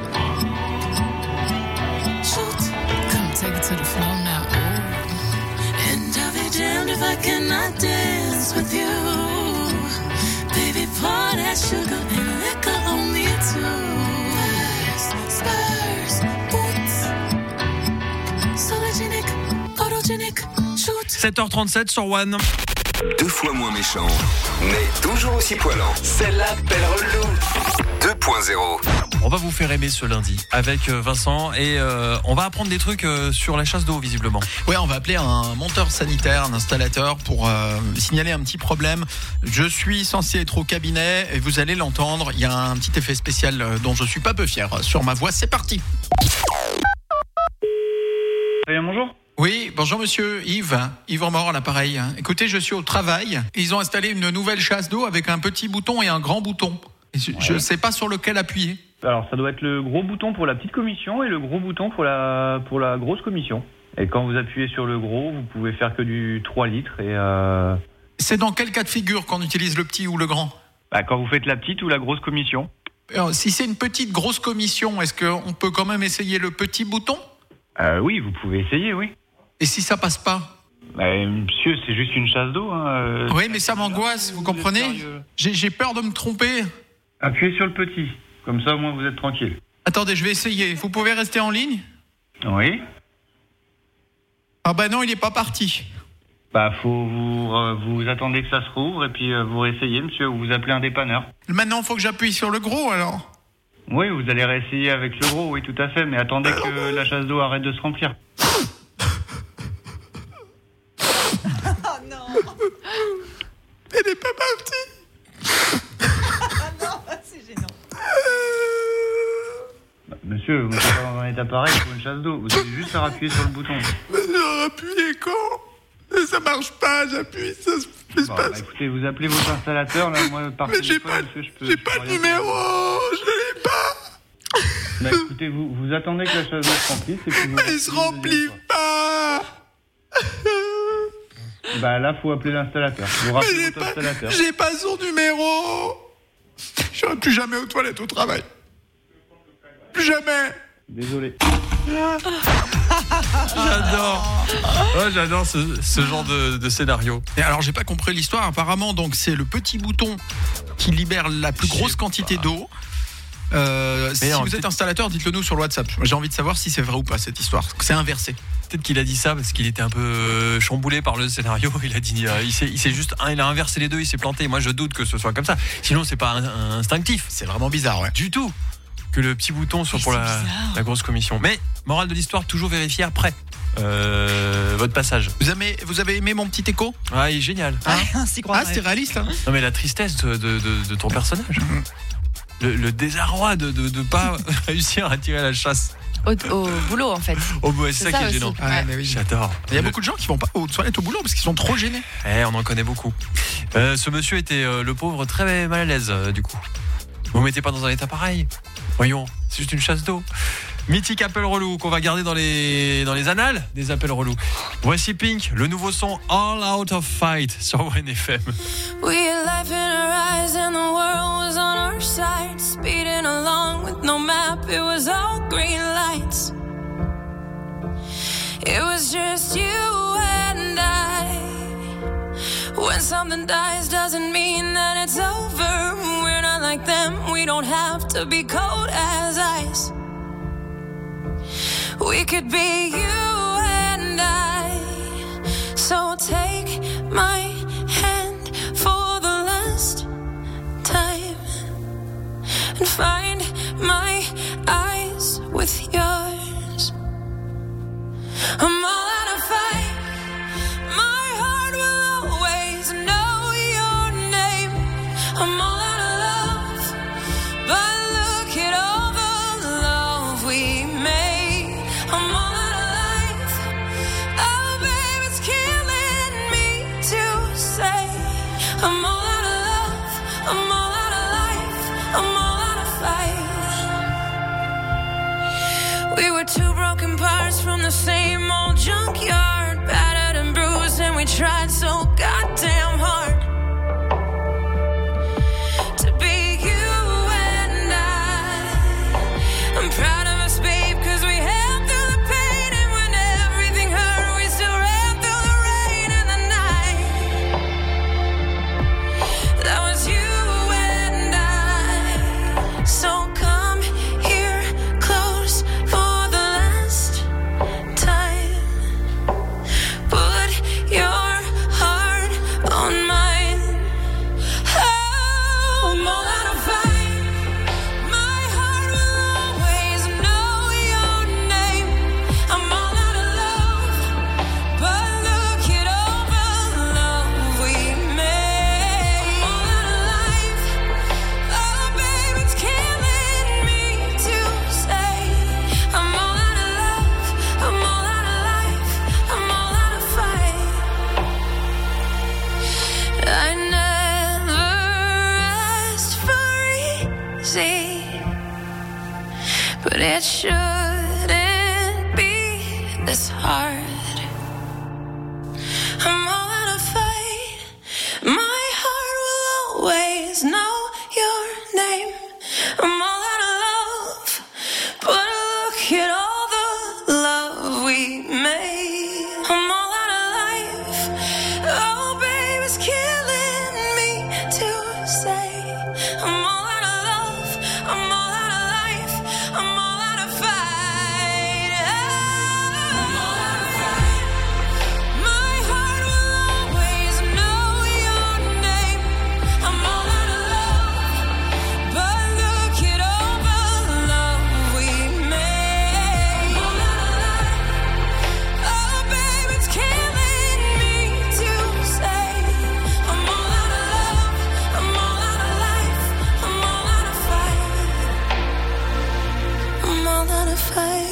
S11: Shoot. Come take it to the floor now. And I'll be damned if I cannot dance with you. Baby, pour that sugar and liquor on me too. Spurs, boots. Sologenic, photogenic, shoot.
S1: 7h37 sur One.
S9: 2 fois moins méchant, mais toujours aussi poilant. Celle-là, belle relou. 2.0.
S1: On va vous faire aimer ce lundi avec Vincent et on va apprendre des trucs sur la chasse d'eau visiblement.
S10: Ouais, on va appeler un monteur sanitaire, un installateur pour signaler un petit problème. Je suis censé être au cabinet et vous allez l'entendre. Il y a un petit effet spécial dont je suis pas peu fier sur ma voix. C'est parti.
S3: Bonjour.
S10: Oui, bonjour monsieur Yves Remord à l'appareil. Écoutez, je suis au travail. Ils ont installé une nouvelle chasse d'eau avec un petit bouton et un grand bouton. Et je sais pas sur lequel appuyer.
S3: Alors ça doit être le gros bouton pour la petite commission et le gros bouton pour la grosse commission. Et quand vous appuyez sur le gros, vous pouvez faire que du 3 litres et
S10: C'est dans quel cas de figure qu'on utilise le petit ou le grand ?
S3: Quand vous faites la petite ou la grosse commission.
S10: Alors, si c'est une petite grosse commission, est-ce qu'on peut quand même essayer le petit bouton ?
S3: Oui, vous pouvez essayer, oui.
S10: Et si ça passe pas ?
S3: Monsieur, c'est juste une chasse d'eau.
S10: Oui, mais ça m'angoisse, vous comprenez ? J'ai peur de me tromper.
S3: Appuyez sur le petit, comme ça au moins vous êtes tranquille.
S10: Attendez, je vais essayer. Vous pouvez rester en ligne ?
S3: Oui.
S10: Ah bah non, il est pas parti.
S3: Faut vous attendez que ça se rouvre et puis vous réessayez, monsieur, ou vous appelez un dépanneur.
S10: Maintenant, il faut que j'appuie sur le gros, alors ?
S3: Oui, vous allez réessayer avec le gros, oui, tout à fait, mais attendez que la chasse d'eau arrête de se remplir.
S5: Oh non.
S10: Elle est pas partie.
S5: Ah non, c'est gênant.
S3: Monsieur, vous n'êtes pas dans un état pareil pour une chasse d'eau. Vous allez juste à appuyer sur le bouton.
S10: Mais j'ai appuyé quand ? Ça marche pas, j'appuie, ça se passe.
S3: Écoutez, vous appelez votre installateur, là, moi, par téléphone, monsieur,
S10: j'ai pas de numéro, je l'ai pas.
S3: Écoutez, vous attendez que la chasse d'eau se remplisse et puis vous...
S10: Elle se remplit pas.
S3: Là, faut appeler l'installateur. Vous rappelez votre installateur.
S10: J'ai pas son numéro. Je serai plus jamais aux toilettes au travail. Plus jamais.
S3: Désolé.
S1: J'adore ce genre de scénario.
S10: Et alors, j'ai pas compris l'histoire. Apparemment, donc c'est le petit bouton qui libère la plus grosse quantité d'eau. Si vous êtes installateur, dites-le nous sur le WhatsApp. J'ai envie de savoir si c'est vrai ou pas cette histoire. C'est inversé.
S1: Peut-être qu'il a dit ça parce qu'il était un peu chamboulé par le scénario. Il a dit, il a inversé les deux, il s'est planté. Moi, je doute que ce soit comme ça. Sinon, c'est pas instinctif.
S10: C'est vraiment bizarre, ouais.
S1: Du tout. Que le petit bouton soit pour la grosse commission. Mais morale de l'histoire, toujours vérifier après. votre passage.
S10: Vous avez aimé mon petit écho?
S1: Ah, il est génial.
S10: C'était réaliste. Hein.
S1: Non, mais la tristesse de ton personnage. Le désarroi de pas réussir à tirer la chasse.
S2: Au boulot, en fait.
S1: C'est ça qui est gênant.
S10: Mais oui.
S1: J'adore.
S10: Il y a beaucoup de gens qui vont pas aux toilettes au boulot parce qu'ils sont trop gênés.
S1: On en connaît beaucoup. Ce monsieur était, le pauvre, très mal à l'aise, du coup. Vous ne mettez pas dans un état pareil. Voyons, c'est juste une chasse d'eau. Mythique appel relou qu'on va garder dans les annales des appels relous. Voici Pink, le nouveau son All Out of Fight sur WNFM.
S11: We had life in our eyes and the world was on our side. Speeding along with no map, it was all green lights. It was just you and I. When something dies doesn't mean that it's over. We're not like them, we don't have to be cold as ice. We could be you and I. So take my hand for the last time and find my eyes with yours. I'm all out of fight. My heart will always know your name. I'm all out of love, but look at all the love we made. I'm all out of life. Oh, babe, it's killing me to say. I'm all out of love. I'm all out of life. I'm all out of fight. We were two broken parts from the same old junkyard, battered and bruised, and we tried so goddamn hard to be you and I. I'm proud of us, babe, 'cause we held through the pain, and when everything hurt, we still ran through the rain and the night. That was you and I. So come here close for the last time. Put your heart on mine. Oh, I'm all out of fight. My heart will always know your name. I'm all out of love, but look at all the love we made. I'm all out of life. Oh, babe, it's killing me to say. I'm all out of love. I'm all out of life. I'm all out of fight. I never asked for easy, but it shouldn't be this hard. I'm all out of fight. My heart will always know your name. I'm all out of love, but look at all the love we made. I'm all out of life. Oh, babe, it's killing me to say. I'm all out of love. I'm all out of life. I'm all out of fight. I'm all out of fight. My heart will always know your name. I'm all out of love, but look at all the love we made. I'm all out of life. Oh, babe, it's killing me to say. I'm all out of love. I'm all out of life. I'm all out of fight. I'm all out of fight.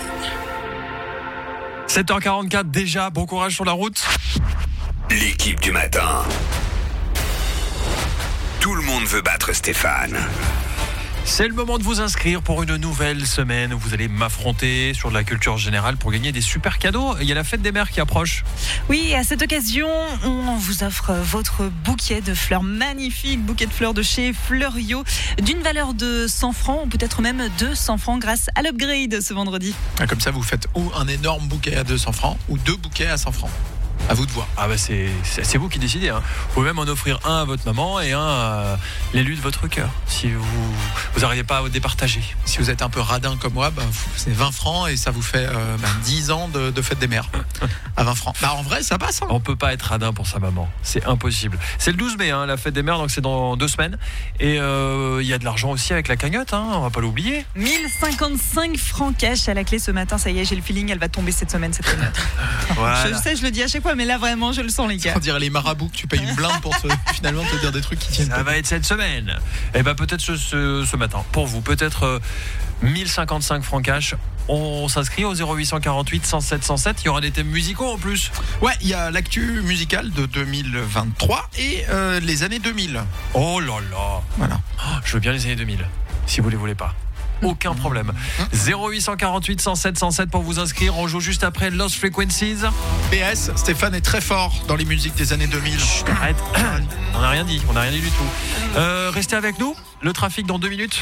S1: 7h44 déjà, bon courage sur la route.
S9: L'équipe du matin. Tout le monde veut battre Stéphane.
S1: C'est le moment de vous inscrire pour une nouvelle semaine où vous allez m'affronter sur de la culture générale pour gagner des super cadeaux. Il y a la fête des mères qui approche.
S5: Oui, à cette occasion, on vous offre votre bouquet de fleurs, magnifique bouquet de fleurs de chez Fleuriot, d'une valeur de 100 francs, ou peut-être même 200 francs grâce à l'upgrade ce vendredi.
S10: Comme ça, vous faites ou un énorme bouquet à 200 francs ou deux bouquets à 100 francs. À vous de voir.
S1: Ah bah c'est vous qui décidez. Vous pouvez même en offrir un à votre maman et un à l'élu de votre cœur. Si vous n'arrivez pas à départager.
S10: Si vous êtes un peu radin comme moi, c'est 20 francs et ça vous fait 10 ans de fête des mères. À 20 francs. En vrai, ça passe.
S1: On peut pas être radin pour sa maman. C'est impossible. C'est le 12 mai, la fête des mères, donc c'est dans 2 semaines. Et il y a de l'argent aussi avec la cagnotte, on va pas l'oublier.
S5: 1055 francs cash à la clé ce matin. Ça y est, j'ai le feeling, elle va tomber cette semaine, cette cagnotte.
S1: Voilà.
S5: Je sais, je le dis à chaque fois, mais là vraiment, je le sens, les gars.
S10: On dirait les marabouts que tu payes une blinde pour finalement te dire des trucs qui tiennent.
S1: Ça va être cette semaine. Et peut-être ce matin. Pour vous, peut-être 1055 francs cash. On s'inscrit au 0848 107 107. Il y aura des thèmes musicaux en plus.
S10: Ouais, il y a l'actu musicale de 2023 et les années 2000.
S1: Oh là là.
S10: Voilà.
S1: Je veux bien les années 2000, si vous les voulez pas. Aucun problème. 0848 107 107 pour vous inscrire. On joue juste après Lost Frequencies.
S10: PS, Stéphane est très fort dans les musiques des années 2000.
S1: Chut, arrête. On n'a rien dit du tout. Restez avec nous. Le trafic dans 2 minutes.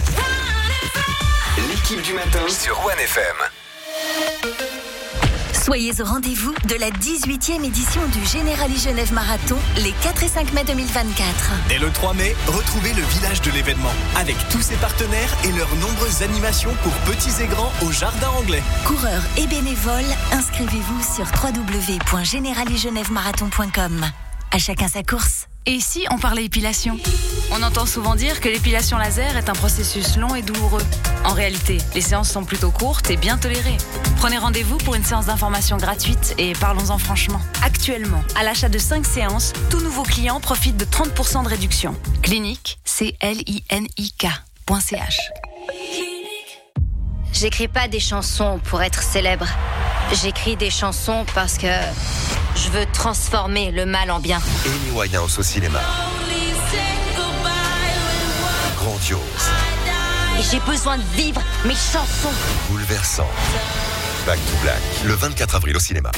S9: L'équipe du matin sur One FM.
S4: Soyez au rendez-vous de la 18e édition du Generali Genève Marathon les 4 et 5 mai 2024.
S6: Dès le 3 mai, retrouvez le village de l'événement avec tous ses partenaires et leurs nombreuses animations pour petits et grands au Jardin Anglais.
S4: Coureurs et bénévoles, inscrivez-vous sur www.generaligenèvemarathon.com. À chacun sa course.
S2: Et si on parlait épilation ? On entend souvent dire que l'épilation laser est un processus long et douloureux. En réalité, les séances sont plutôt courtes et bien tolérées. Prenez rendez-vous pour une séance d'information gratuite et parlons-en franchement. Actuellement, à l'achat de 5 séances, tout nouveau client profite de 30% de réduction. Clinique, clinique.ch.
S22: J'écris pas des chansons pour être célèbre. J'écris des chansons parce que je veux transformer le mal en bien.
S15: Amy Winehouse au cinéma. Grandiose.
S22: J'ai besoin de vivre mes chansons.
S15: Bouleversant. Back to Black. Le 24 avril au cinéma.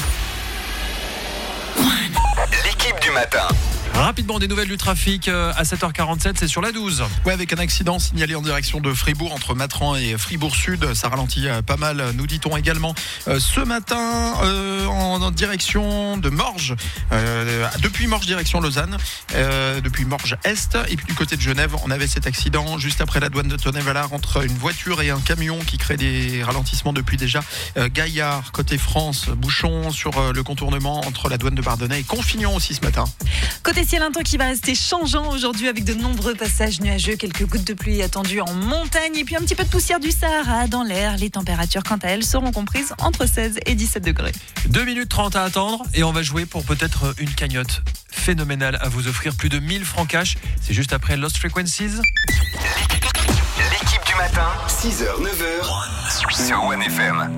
S9: L'équipe du matin.
S1: Rapidement, des nouvelles du trafic à 7h47, c'est sur la 12.
S10: Ouais, avec un accident signalé en direction de Fribourg entre Matran et Fribourg-Sud. Ça ralentit pas mal, nous dit-on également. Ce matin, en direction de Morges, depuis Morges direction Lausanne, depuis Morges Est, et puis du côté de Genève, on avait cet accident juste après la douane de Tonnet-Valard entre une voiture et un camion qui crée des ralentissements depuis déjà Gaillard, côté France, bouchon sur le contournement entre la douane de Bardonnay et Confignon aussi ce matin.
S5: Côté ciel, un temps qui va rester changeant aujourd'hui avec de nombreux passages nuageux, quelques gouttes de pluie attendues en montagne et puis un petit peu de poussière du Sahara dans l'air. Les températures, quant à elles, seront comprises entre 16 et 17 degrés.
S1: 2 minutes 30 à attendre et on va jouer pour peut-être une cagnotte phénoménale à vous offrir, plus de 1000 francs cash. C'est juste après Lost Frequencies.
S9: L'équipe du matin, 6h, 9h sur One FM.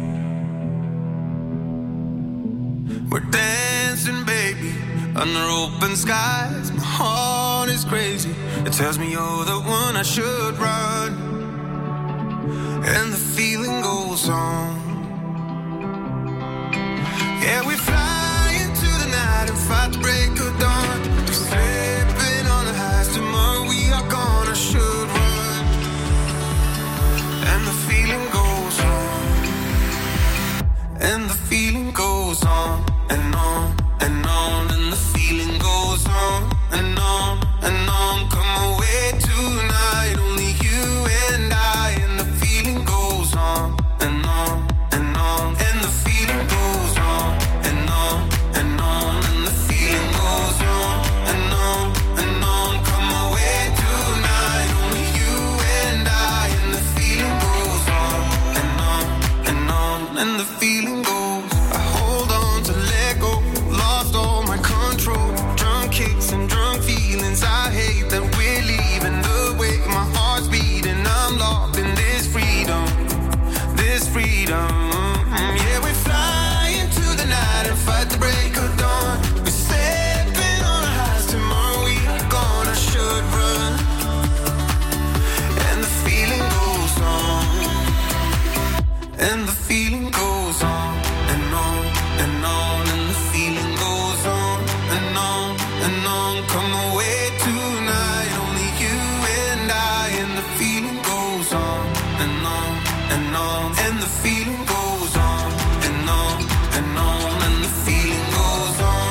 S18: We're dancing, baby, under open skies. My heart is crazy. It tells me you're the one I should run. And the feeling goes on. Yeah, we fly into the night and fight the break of dawn. We're slipping on the highs. Tomorrow we are gone. I should run. And the feeling goes on. And the feeling goes on. And on and on, and the feeling goes on and on and on. Come away tonight, only you and I. And the feeling goes on and on and on, and the feeling goes on and on and on, and the feeling goes on and on and on. Come away tonight, only you and I. And the feeling goes on and on and on, and the feeling goes. I hold on to let go. Lost all my control. Drunk kicks and drunk feelings. I hate that we're leaving the way my heart's beating. I'm locked in this freedom. This freedom. Yeah, we fly into the night and fight the break of dawn. We're stepping on our highs. Tomorrow we are gone. I should run. And the feeling goes on. And the feeling goes on and on and on, and the feeling goes on and on and on. Come away tonight, only you and I. And the feeling goes on and on and on, and the feeling goes on and on and on, and the feeling goes on.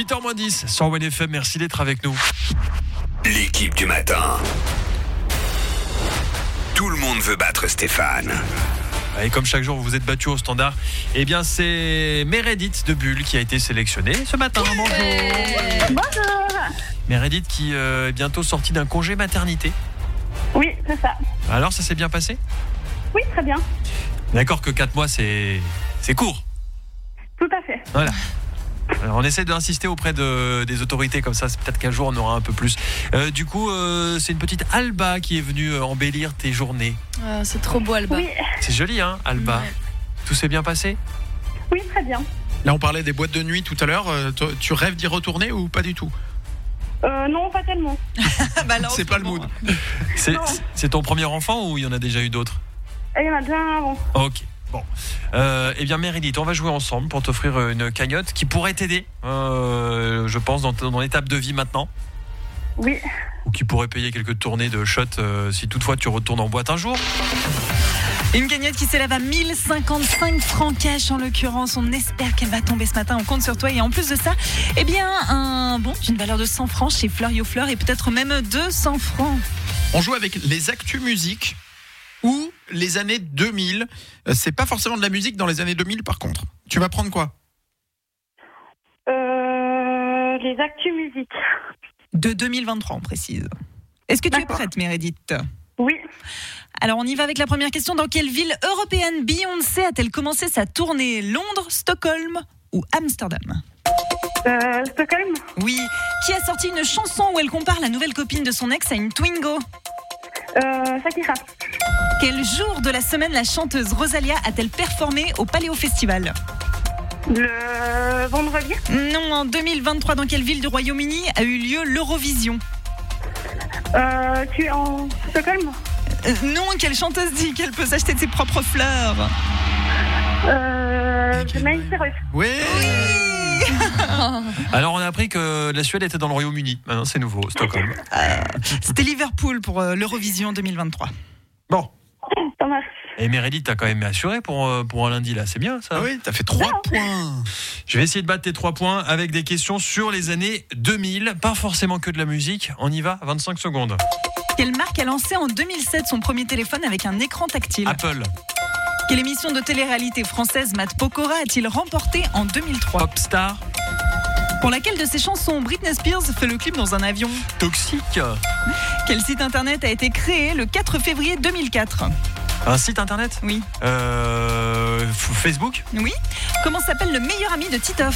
S1: 8h-10 sur One FM, merci d'être avec nous.
S9: L'équipe du matin. Tout le monde veut battre Stéphane.
S1: Et comme chaque jour vous vous êtes battu au standard, eh bien c'est Meredith de Bulle qui a été sélectionnée ce matin. Bonjour.
S7: Bonjour.
S1: Meredith qui est bientôt sortie d'un congé maternité.
S7: Oui, c'est ça.
S1: Alors ça s'est bien passé ?
S7: Oui, très bien.
S1: D'accord que 4 mois c'est court.
S7: Tout à fait.
S1: Voilà. Alors on essaie d'insister auprès des autorités comme ça, peut-être qu'un jour on aura un peu plus. Du coup, c'est une petite Alba qui est venue embellir tes journées.
S2: Ah, c'est trop beau, Alba.
S7: Oui.
S1: C'est joli, hein, Alba.
S2: Ouais.
S1: Tout s'est bien passé ?
S7: Oui, très bien.
S10: Là, on parlait des boîtes de nuit tout à l'heure. Tu rêves d'y retourner ou pas du tout ?
S7: Non, pas tellement.
S10: C'est pas le mood.
S1: C'est ton premier enfant ou il y en a déjà eu d'autres ?
S7: Il y en a déjà un avant.
S1: Ok. Bon, eh bien Meredith, on va jouer ensemble pour t'offrir une cagnotte qui pourrait t'aider, je pense, dans l'étape de vie maintenant.
S7: Oui.
S1: Ou qui pourrait payer quelques tournées de shots si toutefois tu retournes en boîte un jour.
S5: Une cagnotte qui s'élève à 1055 francs cash en l'occurrence. On espère qu'elle va tomber ce matin. On compte sur toi. Et en plus de ça, eh bien, un bon d'une valeur de 100 francs chez Fleurio Fleur et peut-être même 200 francs.
S10: On joue avec les actus musique ou les années 2000. C'est pas forcément de la musique dans les années 2000 par contre. Tu vas prendre quoi ?
S7: Les actus musique.
S5: De 2023, on précise. Est-ce que tu es prête, Meredith ?
S7: Oui.
S5: Alors, on y va avec la première question. Dans quelle ville européenne Beyoncé a-t-elle commencé sa tournée ? Londres, Stockholm ou Amsterdam ?
S7: Stockholm.
S5: Oui. Qui a sorti une chanson où elle compare la nouvelle copine de son ex à une Twingo ?
S7: Shakira.
S5: Quel jour de la semaine la chanteuse Rosalia a-t-elle performé au Paléo Festival ?
S7: Le vendredi.
S5: Non, en 2023, dans quelle ville du Royaume-Uni a eu lieu l'Eurovision ?
S7: Tu es en Stockholm.
S5: Non, quelle chanteuse dit qu'elle peut s'acheter de ses propres fleurs ?
S7: Miley Cyrus.
S10: Oui.
S1: Alors on a appris que la Suède était dans le Royaume-Uni. Maintenant c'est nouveau, Stockholm.
S5: C'était Liverpool pour l'Eurovision 2023.
S1: Bon.
S7: Ça marche.
S1: Et Meredith, t'as quand même assuré pour un lundi là, c'est bien ça ?
S10: Ah oui, t'as fait 3 points.
S1: Je vais essayer de battre tes 3 points avec des questions sur les années 2000, pas forcément que de la musique. On y va, 25 secondes.
S5: Quelle marque a lancé en 2007 son premier téléphone avec un écran tactile ?
S1: Apple.
S5: Quelle émission de télé-réalité française Matt Pokora a-t-il remporté en 2003 ?
S1: Popstar.
S5: Pour laquelle de ses chansons Britney Spears fait le clip dans un avion ?
S1: Toxique.
S5: Quel site internet a été créé le 4 février 2004 ?
S1: Un site internet ?
S5: Oui.
S1: Facebook ?
S5: Oui. Comment s'appelle le meilleur ami de Titoff ?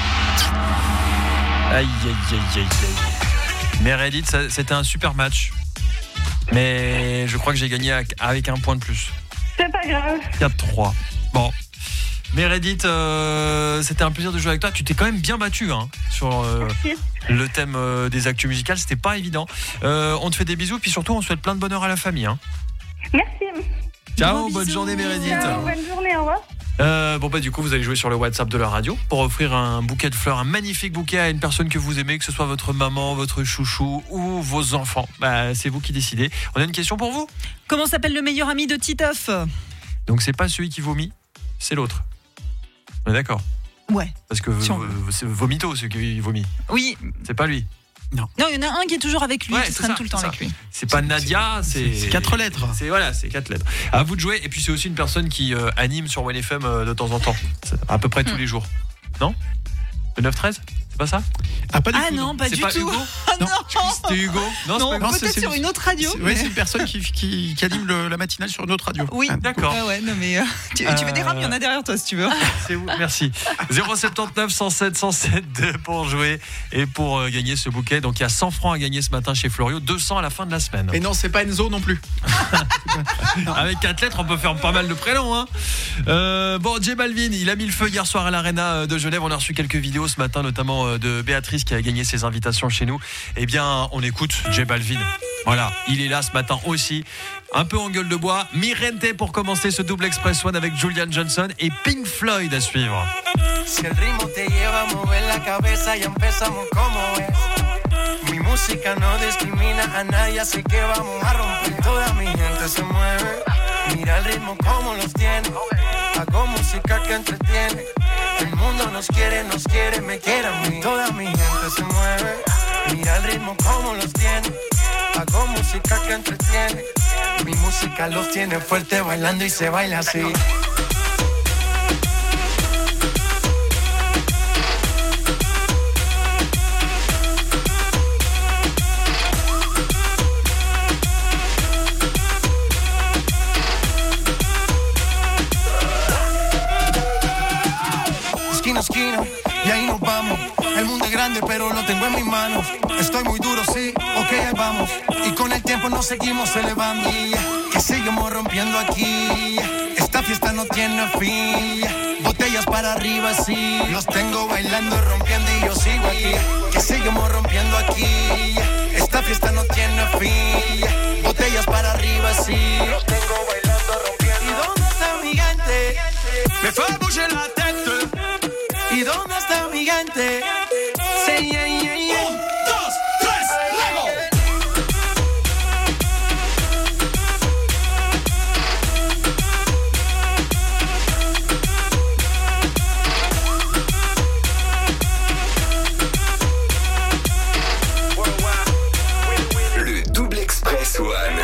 S1: Aïe, aïe, aïe, aïe, aïe. Meredith, c'était un super match. Mais je crois que j'ai gagné avec un point de plus.
S7: C'est pas grave.
S1: 4-3. Bon. Meredith, c'était un plaisir de jouer avec toi. Tu t'es quand même bien battu sur le thème des actus musicales. C'était pas évident. On te fait des bisous. Puis surtout, on souhaite plein de bonheur à la famille.
S7: Merci.
S1: Ciao, bonne journée Meredith.
S7: Ciao, bonne journée, au revoir.
S1: Bon du coup vous allez jouer sur le WhatsApp de la radio pour offrir un bouquet de fleurs, un magnifique bouquet à une personne que vous aimez, que ce soit votre maman, votre chouchou ou vos enfants. C'est vous qui décidez. On a une question pour vous.
S5: Comment s'appelle le meilleur ami de Titoff ?
S1: Donc c'est pas celui qui vomit, c'est l'autre. On est d'accord ?
S5: Ouais.
S1: Parce que c'est Vomito celui qui vomit.
S5: Oui.
S1: C'est pas lui.
S5: Non, il y en a un qui est toujours avec lui, qui traîne tout le temps avec lui.
S1: C'est pas Nadia, c'est
S10: 4 lettres.
S1: C'est 4 lettres. À vous de jouer. Et puis c'est aussi une personne qui anime sur One FM de temps en temps, à peu près tous les jours. Non ? Le 9-13 ? C'est pas ça ?
S10: Pas du tout.
S5: Non, pas du
S1: pas
S5: tout.
S1: Hugo ?
S5: Non.
S1: C'était Hugo ?
S5: Non,
S1: c'est pas Hugo.
S5: peut-être sur une autre radio.
S10: Oui, c'est une personne qui anime la matinale sur une autre radio.
S5: Oui,
S1: d'accord.
S5: Ouais, non mais tu veux des rames, il y en a derrière toi si tu veux.
S1: C'est vous, merci. 079 107 107 2 pour jouer et pour gagner ce bouquet. Donc il y a 100 francs à gagner ce matin chez Florio, 200 à la fin de la semaine.
S10: Et non, c'est pas Enzo non plus.
S1: Avec 4 lettres, on peut faire pas mal de prénoms. J Balvin, il a mis le feu hier soir à l'Arena de Genève. On a reçu quelques vidéos ce matin, notamment de Béatrice qui a gagné ses invitations chez nous. Eh bien, on écoute J Balvin. Voilà, il est là ce matin aussi. Un peu en gueule de bois. Mirente pour commencer ce double Express One avec Julian Johnson et Pink Floyd à suivre.
S12: Si el ritmo te lleva a mover la cabeza y empezamos como es. Mi música no discrimina a nadie, así que vamos a romper. Toda mi gente se mueve. Mira el ritmo como los tiene. Hago música que entretiene. El mundo nos quiere, me quiere a mí. Toda mi gente se mueve. Mira el ritmo como los tiene. Hago música que entretiene. Mi música los tiene fuerte bailando y se baila así. Esquina, y ahí nos vamos. El mundo es grande, pero lo tengo en mis manos. Estoy muy duro, sí, ok, ahí vamos. Y con el tiempo nos seguimos elevando. Que seguimos rompiendo aquí. Esta fiesta no tiene fin. Botellas para arriba, sí. Los tengo bailando, rompiendo y yo sigo aquí. Que seguimos rompiendo aquí. Esta fiesta no tiene fin. Botellas para arriba, sí. Los tengo bailando, rompiendo. ¿Y dónde está mi gente? Me fue a bouger la tête. ¿Y dónde está mi gente? Sí, yeah, yeah, yeah. 1, 2, 3, luego.
S9: Le double express one.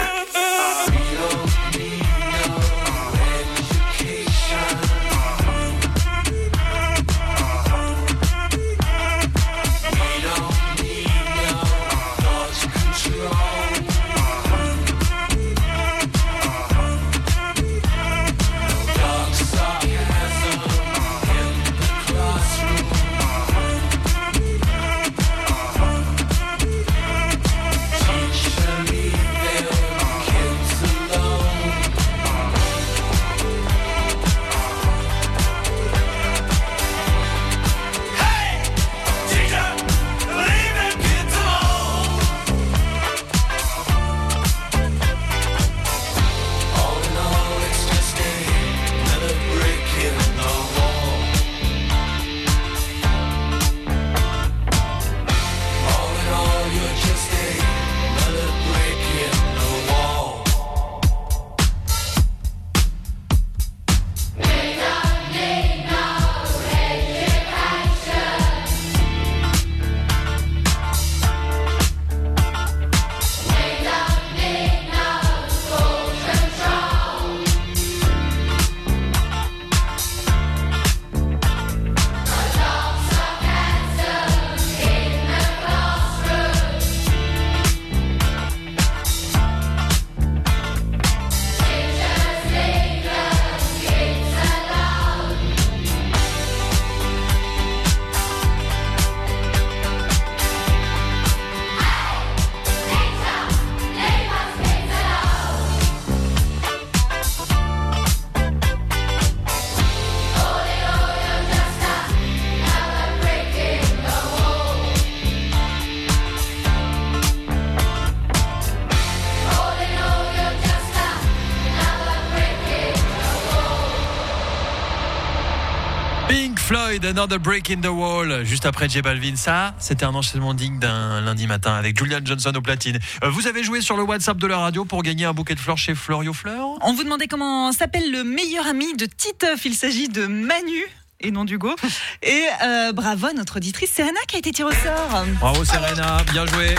S1: Floyd, Another Break in the Wall, juste après J Balvin. Ça, c'était un enchaînement digne d'un lundi matin avec Julian Johnson au platine. Vous avez joué sur le WhatsApp de la radio pour gagner un bouquet de fleurs chez Florio Fleurs.
S5: On vous demandait comment s'appelle le meilleur ami de Titeuf. Il s'agit de Manu et non d'Hugo. Et bravo à notre auditrice Serena qui a été tirée au sort.
S1: Bravo Serena, bien joué.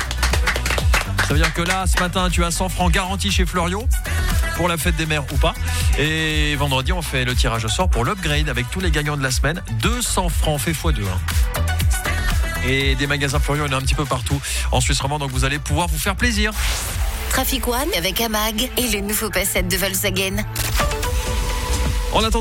S1: Ça veut dire que là, ce matin, tu as 100 francs garantis chez Florio pour la fête des mères ou pas. Et vendredi, on fait le tirage au sort pour l'upgrade avec tous les gagnants de la semaine. 200 francs fait x2. Et des magasins Florio, il y en a un petit peu partout en Suisse romande, donc vous allez pouvoir vous faire plaisir.
S4: Trafic One avec Amag et le nouveau Passat de Volkswagen.
S1: En attendant